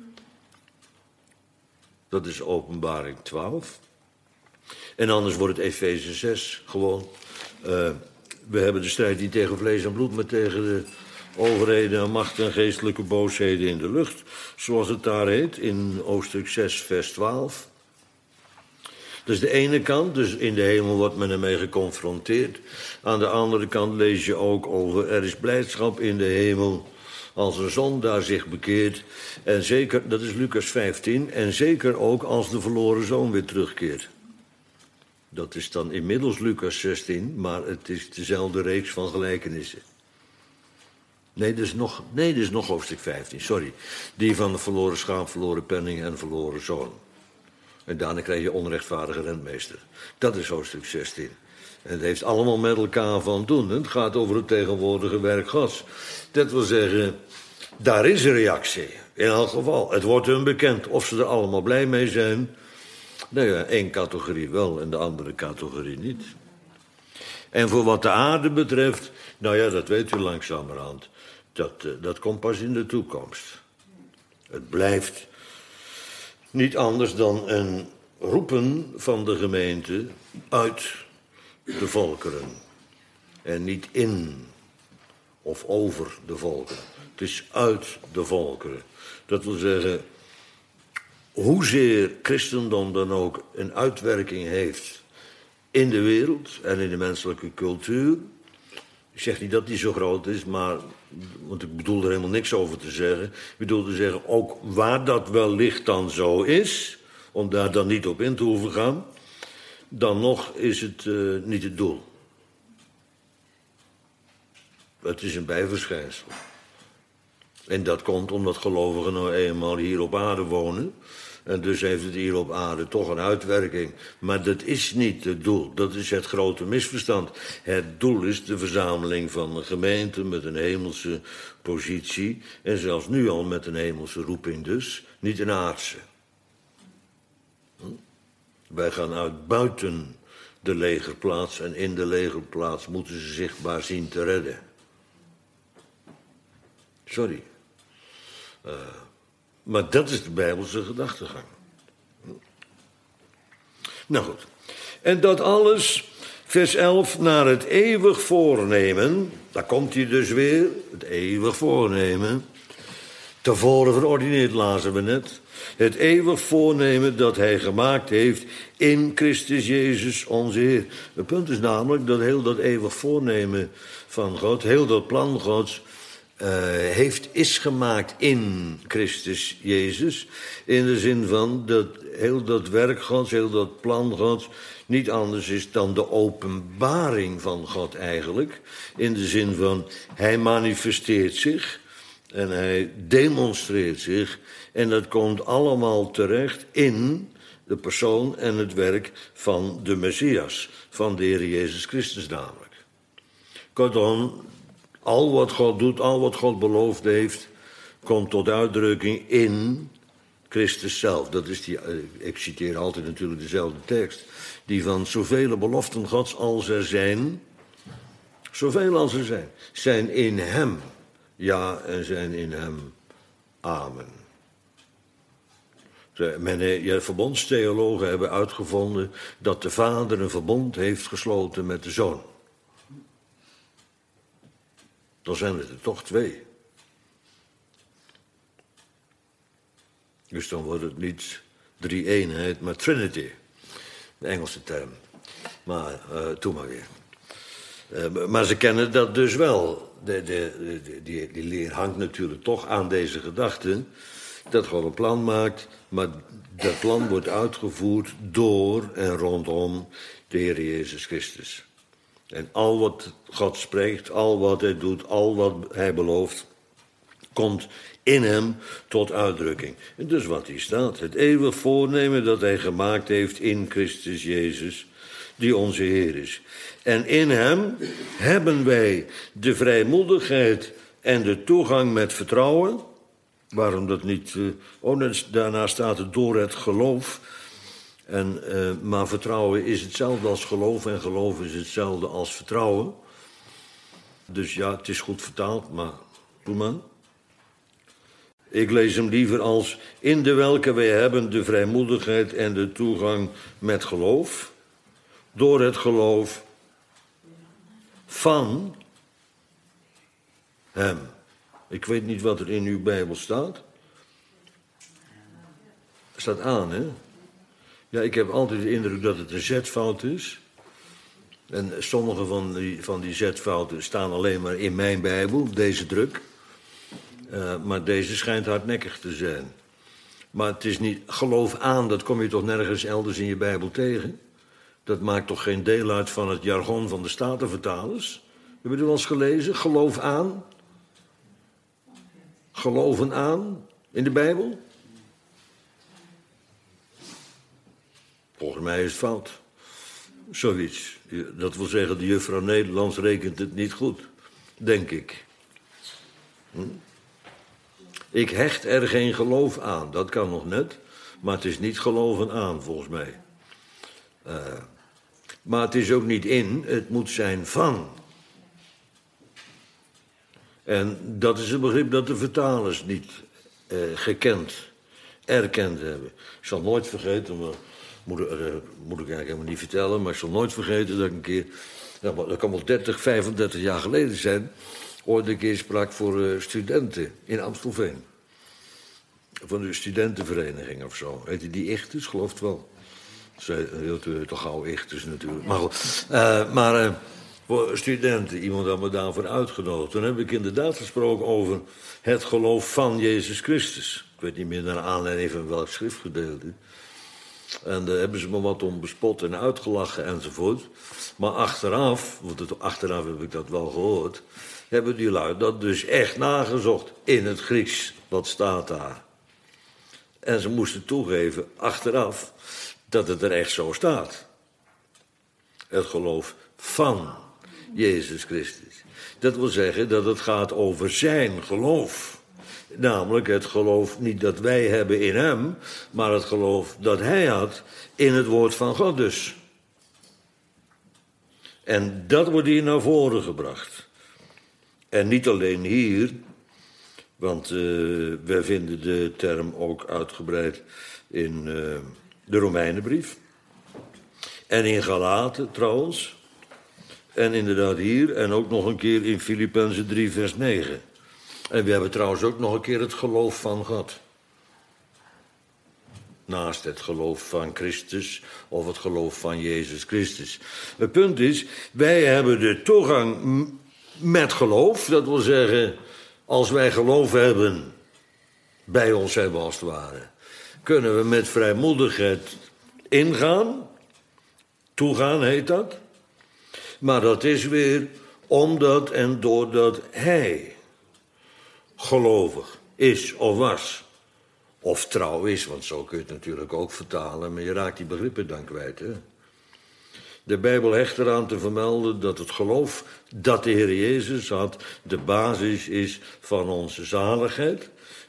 Dat is Openbaring twaalf. En anders wordt het Efeze zes gewoon. Uh, we hebben de strijd niet tegen vlees en bloed, maar tegen de overheden en machten en geestelijke boosheden in de lucht. Zoals het daar heet in hoofdstuk zes, vers twaalf. Dat is de ene kant, dus in de hemel wordt men ermee geconfronteerd. Aan de andere kant lees je ook over, er is blijdschap in de hemel als een zondaar zich bekeert. En zeker, dat is Lucas vijftien, en zeker ook als de verloren zoon weer terugkeert. Dat is dan inmiddels Lucas zestien, maar het is dezelfde reeks van gelijkenissen. Nee, dat is nog, nee, dat is nog hoofdstuk vijftien, sorry. Die van de verloren schaap, verloren penning en verloren zoon. En daarna krijg je onrechtvaardige rentmeester. Dat is hoofdstuk zestien. En het heeft allemaal met elkaar van doen. Het gaat over het tegenwoordige werk Gods. Dat wil zeggen, daar is een reactie. In elk geval, het wordt hun bekend of ze er allemaal blij mee zijn. Nou ja, één categorie wel en de andere categorie niet. En voor wat de aarde betreft, nou ja, dat weet u langzamerhand. Dat, uh, dat komt pas in de toekomst. Het blijft niet anders dan een roepen van de gemeente uit de volkeren. En niet in of over de volkeren. Het is uit de volkeren. Dat wil zeggen, hoezeer christendom dan ook een uitwerking heeft in de wereld en in de menselijke cultuur. Ik zeg niet dat die zo groot is, maar, want ik bedoel er helemaal niks over te zeggen. Ik bedoel te zeggen, ook waar dat wellicht dan zo is, om daar dan niet op in te hoeven gaan, dan nog is het uh, niet het doel. Het is een bijverschijnsel. En dat komt omdat gelovigen nou eenmaal hier op aarde wonen. En dus heeft het hier op aarde toch een uitwerking. Maar dat is niet het doel. Dat is het grote misverstand. Het doel is de verzameling van een gemeente met een hemelse positie. En zelfs nu al met een hemelse roeping dus. Niet een aardse. Hm? Wij gaan uit buiten de legerplaats. En in de legerplaats moeten ze zichtbaar zien te redden. Sorry. Uh, maar dat is de Bijbelse gedachtegang. Nou goed. En dat alles, vers elf, naar het eeuwig voornemen. Daar komt hij dus weer, het eeuwig voornemen. Tevoren verordineerd lazen we net. Het eeuwig voornemen dat hij gemaakt heeft in Christus Jezus onze Heer. Het punt is namelijk dat heel dat eeuwig voornemen van God, heel dat plan Gods, Uh, heeft, is gemaakt in Christus Jezus. In de zin van dat heel dat werk Gods, heel dat plan Gods niet anders is dan de openbaring van God eigenlijk. In de zin van hij manifesteert zich en hij demonstreert zich. En dat komt allemaal terecht in de persoon en het werk van de Messias. Van de Heer Jezus Christus namelijk. Kortom, al wat God doet, al wat God beloofd heeft, komt tot uitdrukking in Christus zelf. Dat is die, ik citeer altijd natuurlijk dezelfde tekst. Die van zoveel beloften Gods als er zijn, zoveel als er zijn, zijn in hem. Ja, en zijn in hem. Amen. De verbondstheologen hebben uitgevonden dat de Vader een verbond heeft gesloten met de Zoon. Dan zijn het er toch twee. Dus dan wordt het niet drie-eenheid, maar Trinity. De Engelse term. Maar, uh, toe maar weer. Uh, maar ze kennen dat dus wel. De, de, de, die, die leer hangt natuurlijk toch aan deze gedachte dat God een plan maakt, maar dat plan wordt uitgevoerd door en rondom de Heer Jezus Christus. En al wat God spreekt, al wat hij doet, al wat hij belooft, komt in hem tot uitdrukking. En dus wat hier staat, het eeuwig voornemen dat hij gemaakt heeft in Christus Jezus, die onze Heer is. En in hem hebben wij de vrijmoedigheid en de toegang met vertrouwen. Waarom dat niet? Uh, oh, daarna staat het door het geloof. En, uh, maar vertrouwen is hetzelfde als geloof en geloof is hetzelfde als vertrouwen. Dus ja, het is goed vertaald, maar doe maar. Ik lees hem liever als in de welke wij hebben de vrijmoedigheid en de toegang met geloof. Door het geloof van hem. Ik weet niet wat er in uw Bijbel staat. Staat aan, hè? Ja, ik heb altijd de indruk dat het een zetfout is. En sommige van die, van die zetfouten staan alleen maar in mijn Bijbel, deze druk. Uh, maar deze schijnt hardnekkig te zijn. Maar het is niet, geloof aan, dat kom je toch nergens elders in je Bijbel tegen? Dat maakt toch geen deel uit van het jargon van de Statenvertalers? Heb je er wel eens gelezen? Geloof aan? Geloven aan in de Bijbel? Volgens mij is het fout. Zoiets. Dat wil zeggen, de juffrouw Nederlands rekent het niet goed. Denk ik. Hm? Ik hecht er geen geloof aan. Dat kan nog net. Maar het is niet geloven aan, volgens mij. Uh, maar het is ook niet in. Het moet zijn van. En dat is een begrip dat de vertalers niet uh, gekend, erkend hebben. Ik zal nooit vergeten, maar moet, uh, moet ik eigenlijk helemaal niet vertellen, maar ik zal nooit vergeten dat ik een keer, nou, dat kan wel dertig, vijfendertig jaar geleden zijn, ooit een keer sprak voor uh, studenten in Amstelveen. Van de studentenvereniging of zo. Heette die Ichters, geloof het wel. Ze heette toch gauw Ichters natuurlijk. Maar goed, uh, maar... Uh, voor studenten, iemand had me daarvoor uitgenodigd. Toen heb ik inderdaad gesproken over het geloof van Jezus Christus. Ik weet niet meer naar aanleiding van welk schriftgedeelte. En daar hebben ze me wat om bespot en uitgelachen enzovoort. Maar achteraf, want het, achteraf heb ik dat wel gehoord, hebben die lui dat dus echt nagezocht in het Grieks. Wat staat daar? En ze moesten toegeven, achteraf, dat het er echt zo staat. Het geloof van Jezus Christus. Dat wil zeggen dat het gaat over zijn geloof. Namelijk het geloof niet dat wij hebben in hem, maar het geloof dat hij had in het woord van God dus. En dat wordt hier naar voren gebracht. En niet alleen hier, want uh, wij vinden de term ook uitgebreid in uh, de Romeinenbrief. En in Galaten trouwens. En inderdaad hier en ook nog een keer in Filippenzen drie vers negen. En we hebben trouwens ook nog een keer het geloof van God. Naast het geloof van Christus of het geloof van Jezus Christus. Het punt is, wij hebben de toegang met geloof. Dat wil zeggen, als wij geloof hebben, bij ons hebben als het ware, kunnen we met vrijmoedigheid ingaan. Toegaan heet dat. Maar dat is weer omdat en doordat hij gelovig is of was. Of trouw is, want zo kun je het natuurlijk ook vertalen. Maar je raakt die begrippen dan kwijt, hè. De Bijbel hecht eraan te vermelden dat het geloof dat de Heer Jezus had de basis is van onze zaligheid.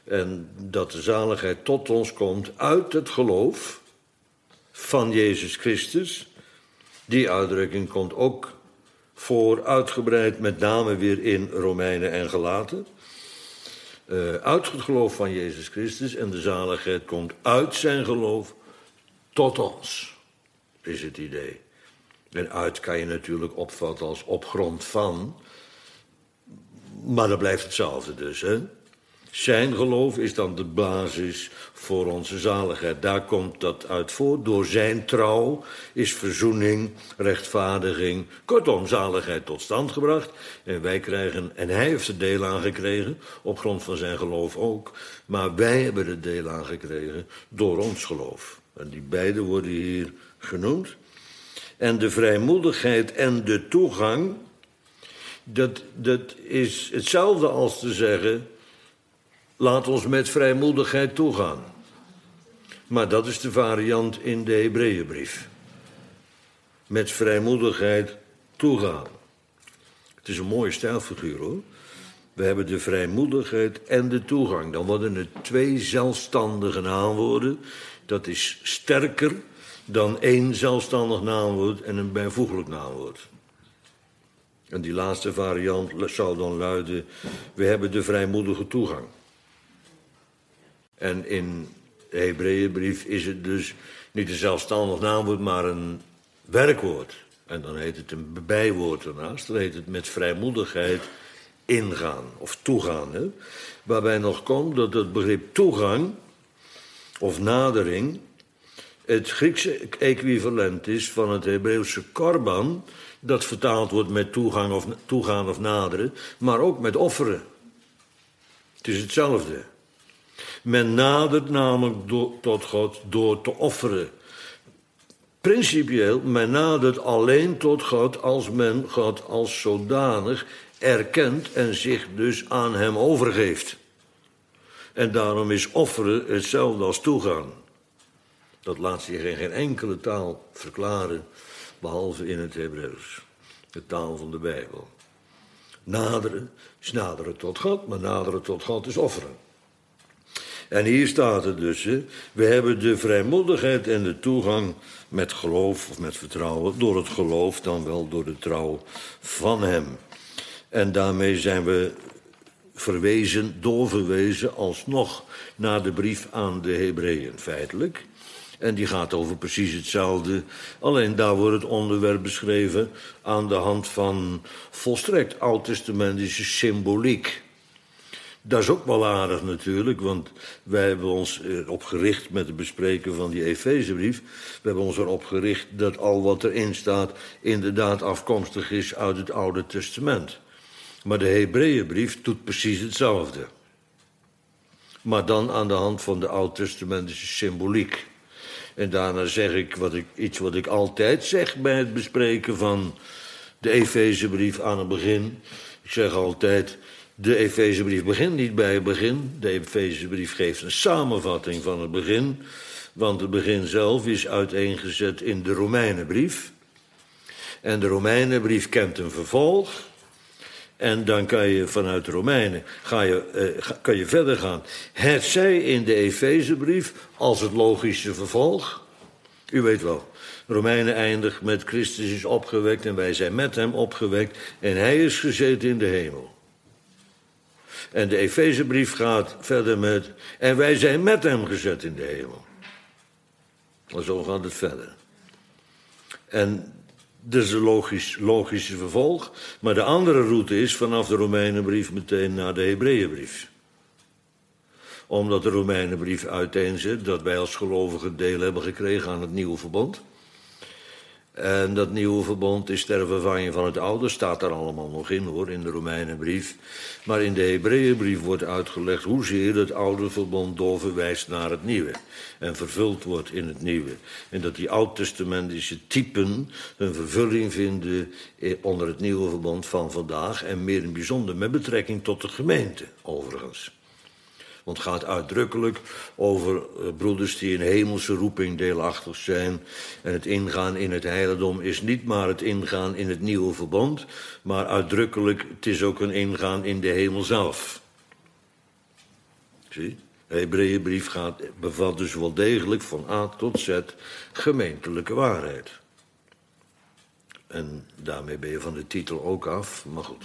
En dat de zaligheid tot ons komt uit het geloof van Jezus Christus. Die uitdrukking komt ook voor, uitgebreid met name weer in Romeinen en Galaten. Uh, uit het geloof van Jezus Christus en de zaligheid komt uit zijn geloof tot ons, is het idee. En uit kan je natuurlijk opvatten als op grond van, maar dat blijft hetzelfde dus, hè. Zijn geloof is dan de basis voor onze zaligheid. Daar komt dat uit voort. Door zijn trouw is verzoening, rechtvaardiging, kortom zaligheid tot stand gebracht. En wij krijgen, en hij heeft er deel aan gekregen, op grond van zijn geloof ook. Maar wij hebben er deel aan gekregen door ons geloof. En die beide worden hier genoemd. En de vrijmoedigheid en de toegang, dat, dat is hetzelfde als te zeggen, laat ons met vrijmoedigheid toegaan. Maar dat is de variant in de Hebreeënbrief. Met vrijmoedigheid toegaan. Het is een mooie stijlfiguur, hoor. We hebben de vrijmoedigheid en de toegang. Dan worden het twee zelfstandige naamwoorden. Dat is sterker dan één zelfstandig naamwoord en een bijvoeglijk naamwoord. En die laatste variant zou dan luiden, we hebben de vrijmoedige toegang. En in de Hebreeënbrief is het dus niet een zelfstandig naamwoord, maar een werkwoord. En dan heet het een bijwoord ernaast. Dan heet het met vrijmoedigheid ingaan of toegaan. Hè? Waarbij nog komt dat het begrip toegang of nadering het Griekse equivalent is van het Hebreeuwse korban, dat vertaald wordt met toegang of, toegaan of naderen, maar ook met offeren. Het is hetzelfde. Men nadert namelijk do- tot God door te offeren. Principieel, men nadert alleen tot God als men God als zodanig erkent en zich dus aan hem overgeeft. En daarom is offeren hetzelfde als toegaan. Dat laat zich in geen enkele taal verklaren, behalve in het Hebreeuws, de taal van de Bijbel. Naderen is naderen tot God, maar naderen tot God is offeren. En hier staat het dus, hè, we hebben de vrijmoedigheid en de toegang met geloof of met vertrouwen, door het geloof dan wel door de trouw van hem. En daarmee zijn we verwezen, doorverwezen alsnog naar de brief aan de Hebreeën feitelijk. En die gaat over precies hetzelfde, alleen daar wordt het onderwerp beschreven aan de hand van volstrekt oud-testamentische symboliek. Dat is ook wel aardig natuurlijk, want wij hebben ons erop gericht met het bespreken van die Efezebrief. We hebben ons erop gericht dat al wat erin staat inderdaad afkomstig is uit het Oude Testament. Maar de Hebreeënbrief doet precies hetzelfde. Maar dan aan de hand van de oud-testamentische symboliek. En daarna zeg ik, wat ik iets wat ik altijd zeg bij het bespreken van de Efezebrief aan het begin. Ik zeg altijd, de Efezebrief begint niet bij het begin. De Efezebrief geeft een samenvatting van het begin. Want het begin zelf is uiteengezet in de Romeinenbrief. En de Romeinenbrief kent een vervolg. En dan kan je vanuit de Romeinen ga je, uh, kan je verder gaan. Hetzij in de Efezebrief als het logische vervolg. U weet wel, Romeinen eindigt met Christus is opgewekt en wij zijn met hem opgewekt. En hij is gezeten in de hemel. En de Efezebrief gaat verder met en wij zijn met hem gezet in de hemel. En zo gaat het verder. En dat is een logisch, logische vervolg. Maar de andere route is vanaf de Romeinenbrief meteen naar de Hebreeënbrief. Omdat de Romeinenbrief uiteenzet dat wij als gelovigen deel hebben gekregen aan het nieuwe verbond. En dat nieuwe verbond is ter vervanging van het oude, staat daar allemaal nog in hoor, in de Romeinenbrief. Maar in de Hebreeënbrief wordt uitgelegd hoezeer het oude verbond doorverwijst naar het nieuwe. En vervuld wordt in het nieuwe. En dat die oud-testamentische typen een vervulling vinden onder het nieuwe verbond van vandaag. En meer in bijzonder met betrekking tot de gemeente, overigens. Want het gaat uitdrukkelijk over uh, broeders die in hemelse roeping deelachtig zijn. En het ingaan in het heiligdom is niet maar het ingaan in het nieuwe verbond, maar uitdrukkelijk, het is ook een ingaan in de hemel zelf. Zie? De Hebreeënbrief gaat, bevat dus wel degelijk van A tot Z gemeentelijke waarheid. En daarmee ben je van de titel ook af, maar goed.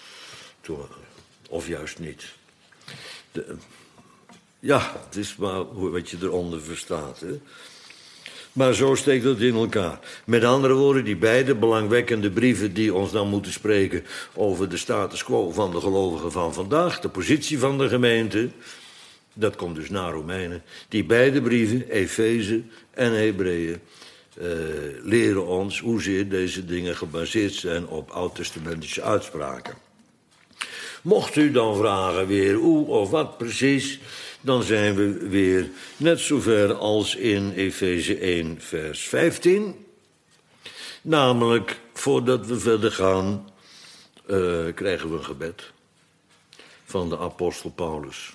Of juist niet. De, ja, het is maar wat je eronder verstaat. Hè? Maar zo steekt het in elkaar. Met andere woorden, die beide belangwekkende brieven die ons dan moeten spreken over de status quo van de gelovigen van vandaag, de positie van de gemeente, dat komt dus na Romeinen. Die beide brieven, Efeze en Hebreeën, uh, leren ons hoezeer deze dingen gebaseerd zijn op oud-testamentische uitspraken. Mocht u dan vragen weer hoe of wat precies, dan zijn we weer net zover als in Efeze één vers vijftien. Namelijk, voordat we verder gaan, uh, krijgen we een gebed van de apostel Paulus.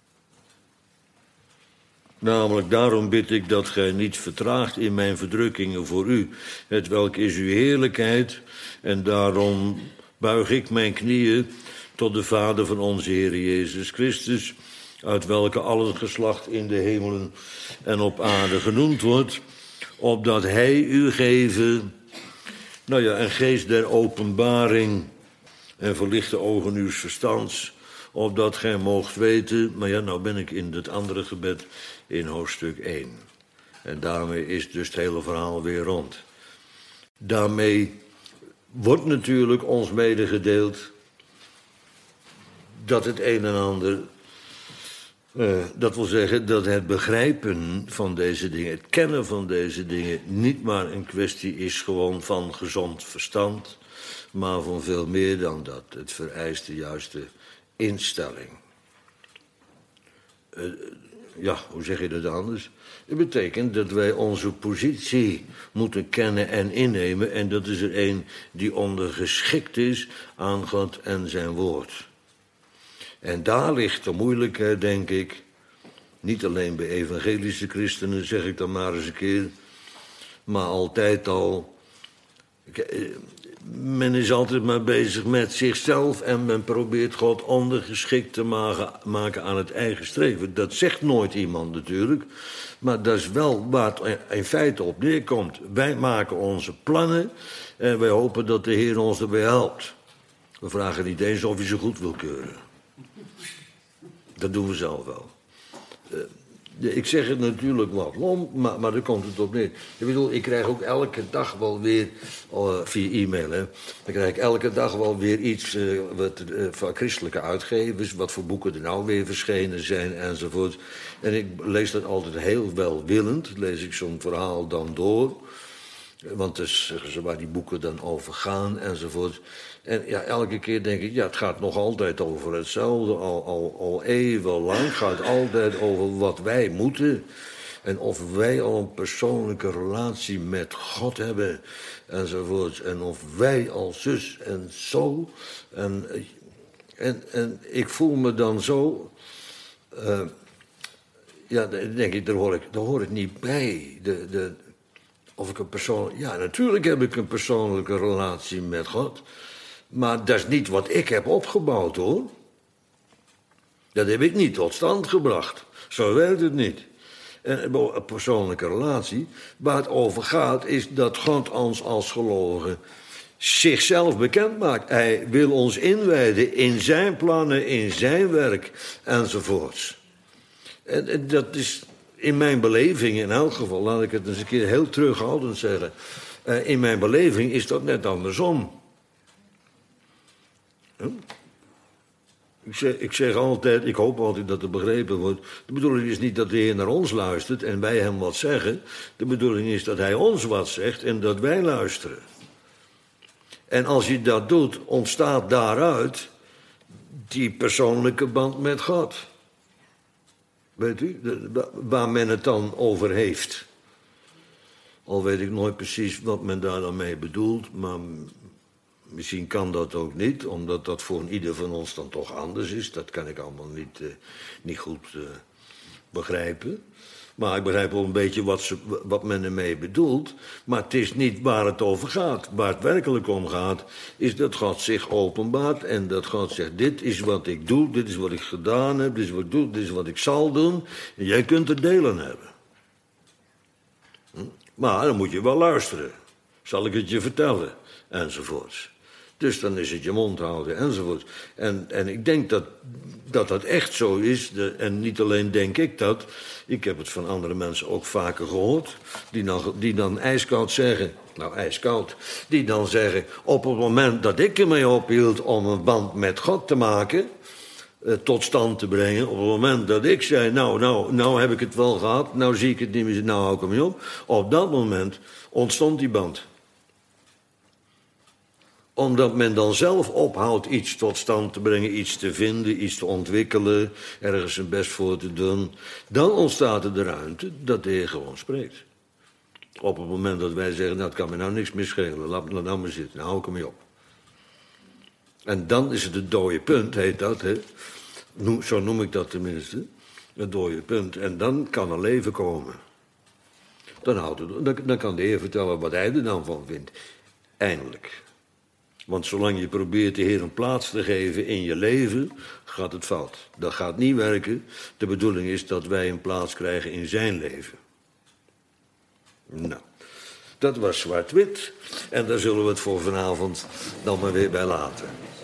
Namelijk, daarom bid ik dat gij niet vertraagt in mijn verdrukkingen voor u, hetwelk is uw heerlijkheid, en daarom buig ik mijn knieën tot de Vader van onze Heer Jezus Christus, uit welke al het geslacht in de hemelen en op aarde genoemd wordt, opdat hij u geven, nou ja, een geest der openbaring en verlichte ogen uws verstands, opdat gij moogt weten, maar ja, nou ben ik in het andere gebed in hoofdstuk één. En daarmee is dus het hele verhaal weer rond. Daarmee wordt natuurlijk ons medegedeeld dat het een en ander, uh, dat wil zeggen dat het begrijpen van deze dingen, het kennen van deze dingen, niet maar een kwestie is gewoon van gezond verstand, maar van veel meer dan dat. Het vereist de juiste instelling. Uh, ja, hoe zeg je dat anders? Het betekent dat wij onze positie moeten kennen en innemen, en dat is er een die ondergeschikt is aan God en zijn woord. En daar ligt de moeilijkheid, denk ik, niet alleen bij evangelische christenen, zeg ik dan maar eens een keer, maar altijd al. Men is altijd maar bezig met zichzelf en men probeert God ondergeschikt te maken aan het eigen streven. Dat zegt nooit iemand natuurlijk, maar dat is wel waar het in feite op neerkomt. Wij maken onze plannen en wij hopen dat de Heer ons erbij helpt. We vragen niet eens of hij ze goed wil keuren. Dat doen we zelf wel. Uh, ik zeg het natuurlijk wat lomp, maar, maar daar komt het op neer. Ik bedoel, ik krijg ook elke dag wel weer, uh, via e-mail, hè, dan krijg ik elke dag wel weer iets uh, wat, uh, van christelijke uitgevers, wat voor boeken er nou weer verschenen zijn enzovoort. En ik lees dat altijd heel welwillend, lees ik zo'n verhaal dan door. Want dan zeggen ze waar die boeken dan over gaan enzovoort. En ja, elke keer denk ik, ja, het gaat nog altijd over hetzelfde. Al, al, al eeuwenlang gaat het altijd over wat wij moeten. En of wij al een persoonlijke relatie met God hebben enzovoort. En of wij al zus en zo. En, en, en ik voel me dan zo. Uh, ja, dan denk ik, daar hoor ik, daar hoor ik niet bij. De, de, Of ik een persoon... Ja, natuurlijk heb ik een persoonlijke relatie met God. Maar dat is niet wat ik heb opgebouwd, hoor. Dat heb ik niet tot stand gebracht. Zo werkt het niet. En een persoonlijke relatie, waar het over gaat, is dat God ons als gelovigen zichzelf bekend maakt. Hij wil ons inwijden in zijn plannen, in zijn werk, enzovoorts. En dat is... In mijn beleving, in elk geval, laat ik het eens een keer heel terughoudend zeggen. Uh, in mijn beleving is dat net andersom. Huh? Ik, zeg, ik zeg altijd, ik hoop altijd dat het begrepen wordt. De bedoeling is niet dat de Heer naar ons luistert en wij hem wat zeggen. De bedoeling is dat hij ons wat zegt en dat wij luisteren. En als je dat doet, ontstaat daaruit die persoonlijke band met God. Weet u, waar men het dan over heeft. Al weet ik nooit precies wat men daar dan mee bedoelt, maar misschien kan dat ook niet, omdat dat voor ieder van ons dan toch anders is. Dat kan ik allemaal niet, uh, niet goed uh, begrijpen. Maar ik begrijp wel een beetje wat, ze, wat men ermee bedoelt. Maar het is niet waar het over gaat. Waar het werkelijk om gaat, is dat God zich openbaart. En dat God zegt, dit is wat ik doe, dit is wat ik gedaan heb, dit is wat ik doe, dit is wat ik zal doen. En jij kunt er deel aan hebben. Hm? Maar dan moet je wel luisteren. Zal ik het je vertellen? Enzovoorts. Dus dan is het je mond houden, enzovoort. En, en ik denk dat, dat dat echt zo is. De, en niet alleen denk ik dat. Ik heb het van andere mensen ook vaker gehoord. Die dan, die dan ijskoud zeggen. Nou, ijskoud. Die dan zeggen, op het moment dat ik ermee ophield om een band met God te maken, eh, tot stand te brengen. Op het moment dat ik zei, nou, nou, nou heb ik het wel gehad. Nou zie ik het niet meer, nou hou ik ermee op. Op dat moment ontstond die band. Omdat men dan zelf ophoudt iets tot stand te brengen, iets te vinden, iets te ontwikkelen, ergens zijn best voor te doen. Dan ontstaat er de ruimte dat de Heer gewoon spreekt. Op het moment dat wij zeggen, nou het kan me nou niks meer schelen, laat me nou maar zitten, nou hou ik ermee op. En dan is het het dode punt, heet dat, hè? Zo noem ik dat tenminste, het dode punt. En dan kan er leven komen. Dan, houdt het, dan, dan kan de Heer vertellen wat hij er dan van vindt. Eindelijk. Want zolang je probeert de Heer een plaats te geven in je leven, gaat het fout. Dat gaat niet werken. De bedoeling is dat wij een plaats krijgen in zijn leven. Nou, dat was zwart-wit. En daar zullen we het voor vanavond dan maar weer bij laten.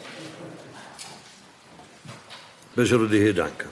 We zullen de Heer danken.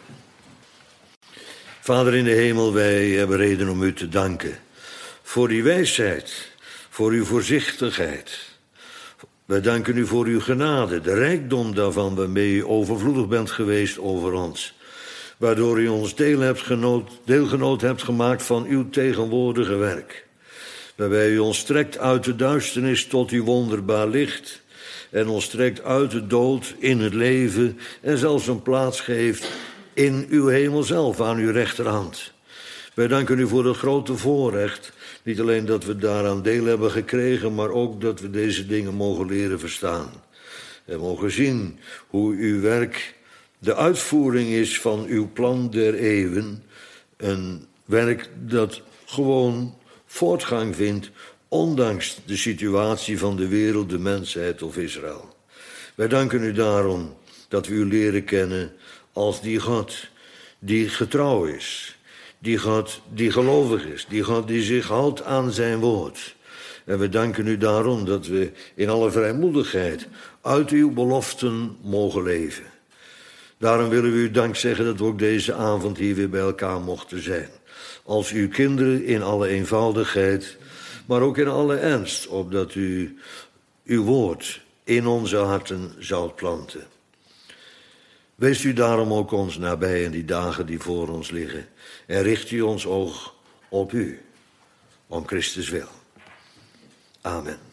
Vader in de hemel, wij hebben reden om u te danken. Voor uw wijsheid, voor uw voorzichtigheid. Wij danken u voor uw genade, de rijkdom daarvan waarmee u overvloedig bent geweest over ons. Waardoor u ons deel hebt genoot, deelgenoot hebt gemaakt van uw tegenwoordige werk. Waarbij u ons trekt uit de duisternis tot uw wonderbaar licht. En ons trekt uit de dood in het leven en zelfs een plaats geeft in uw hemel zelf, aan uw rechterhand. Wij danken u voor het grote voorrecht. Niet alleen dat we daaraan deel hebben gekregen, maar ook dat we deze dingen mogen leren verstaan. En mogen zien hoe uw werk de uitvoering is van uw plan der eeuwen. Een werk dat gewoon voortgang vindt, ondanks de situatie van de wereld, de mensheid of Israël. Wij danken u daarom dat we u leren kennen als die God die getrouw is. Die God die gelovig is, die God die zich houdt aan zijn woord. En we danken u daarom dat we in alle vrijmoedigheid uit uw beloften mogen leven. Daarom willen we u dank zeggen dat we ook deze avond hier weer bij elkaar mochten zijn. Als uw kinderen in alle eenvoudigheid, maar ook in alle ernst, opdat u uw woord in onze harten zoudt planten. Wees u daarom ook ons nabij in die dagen die voor ons liggen. En richt u ons oog op u, om Christus wil. Amen.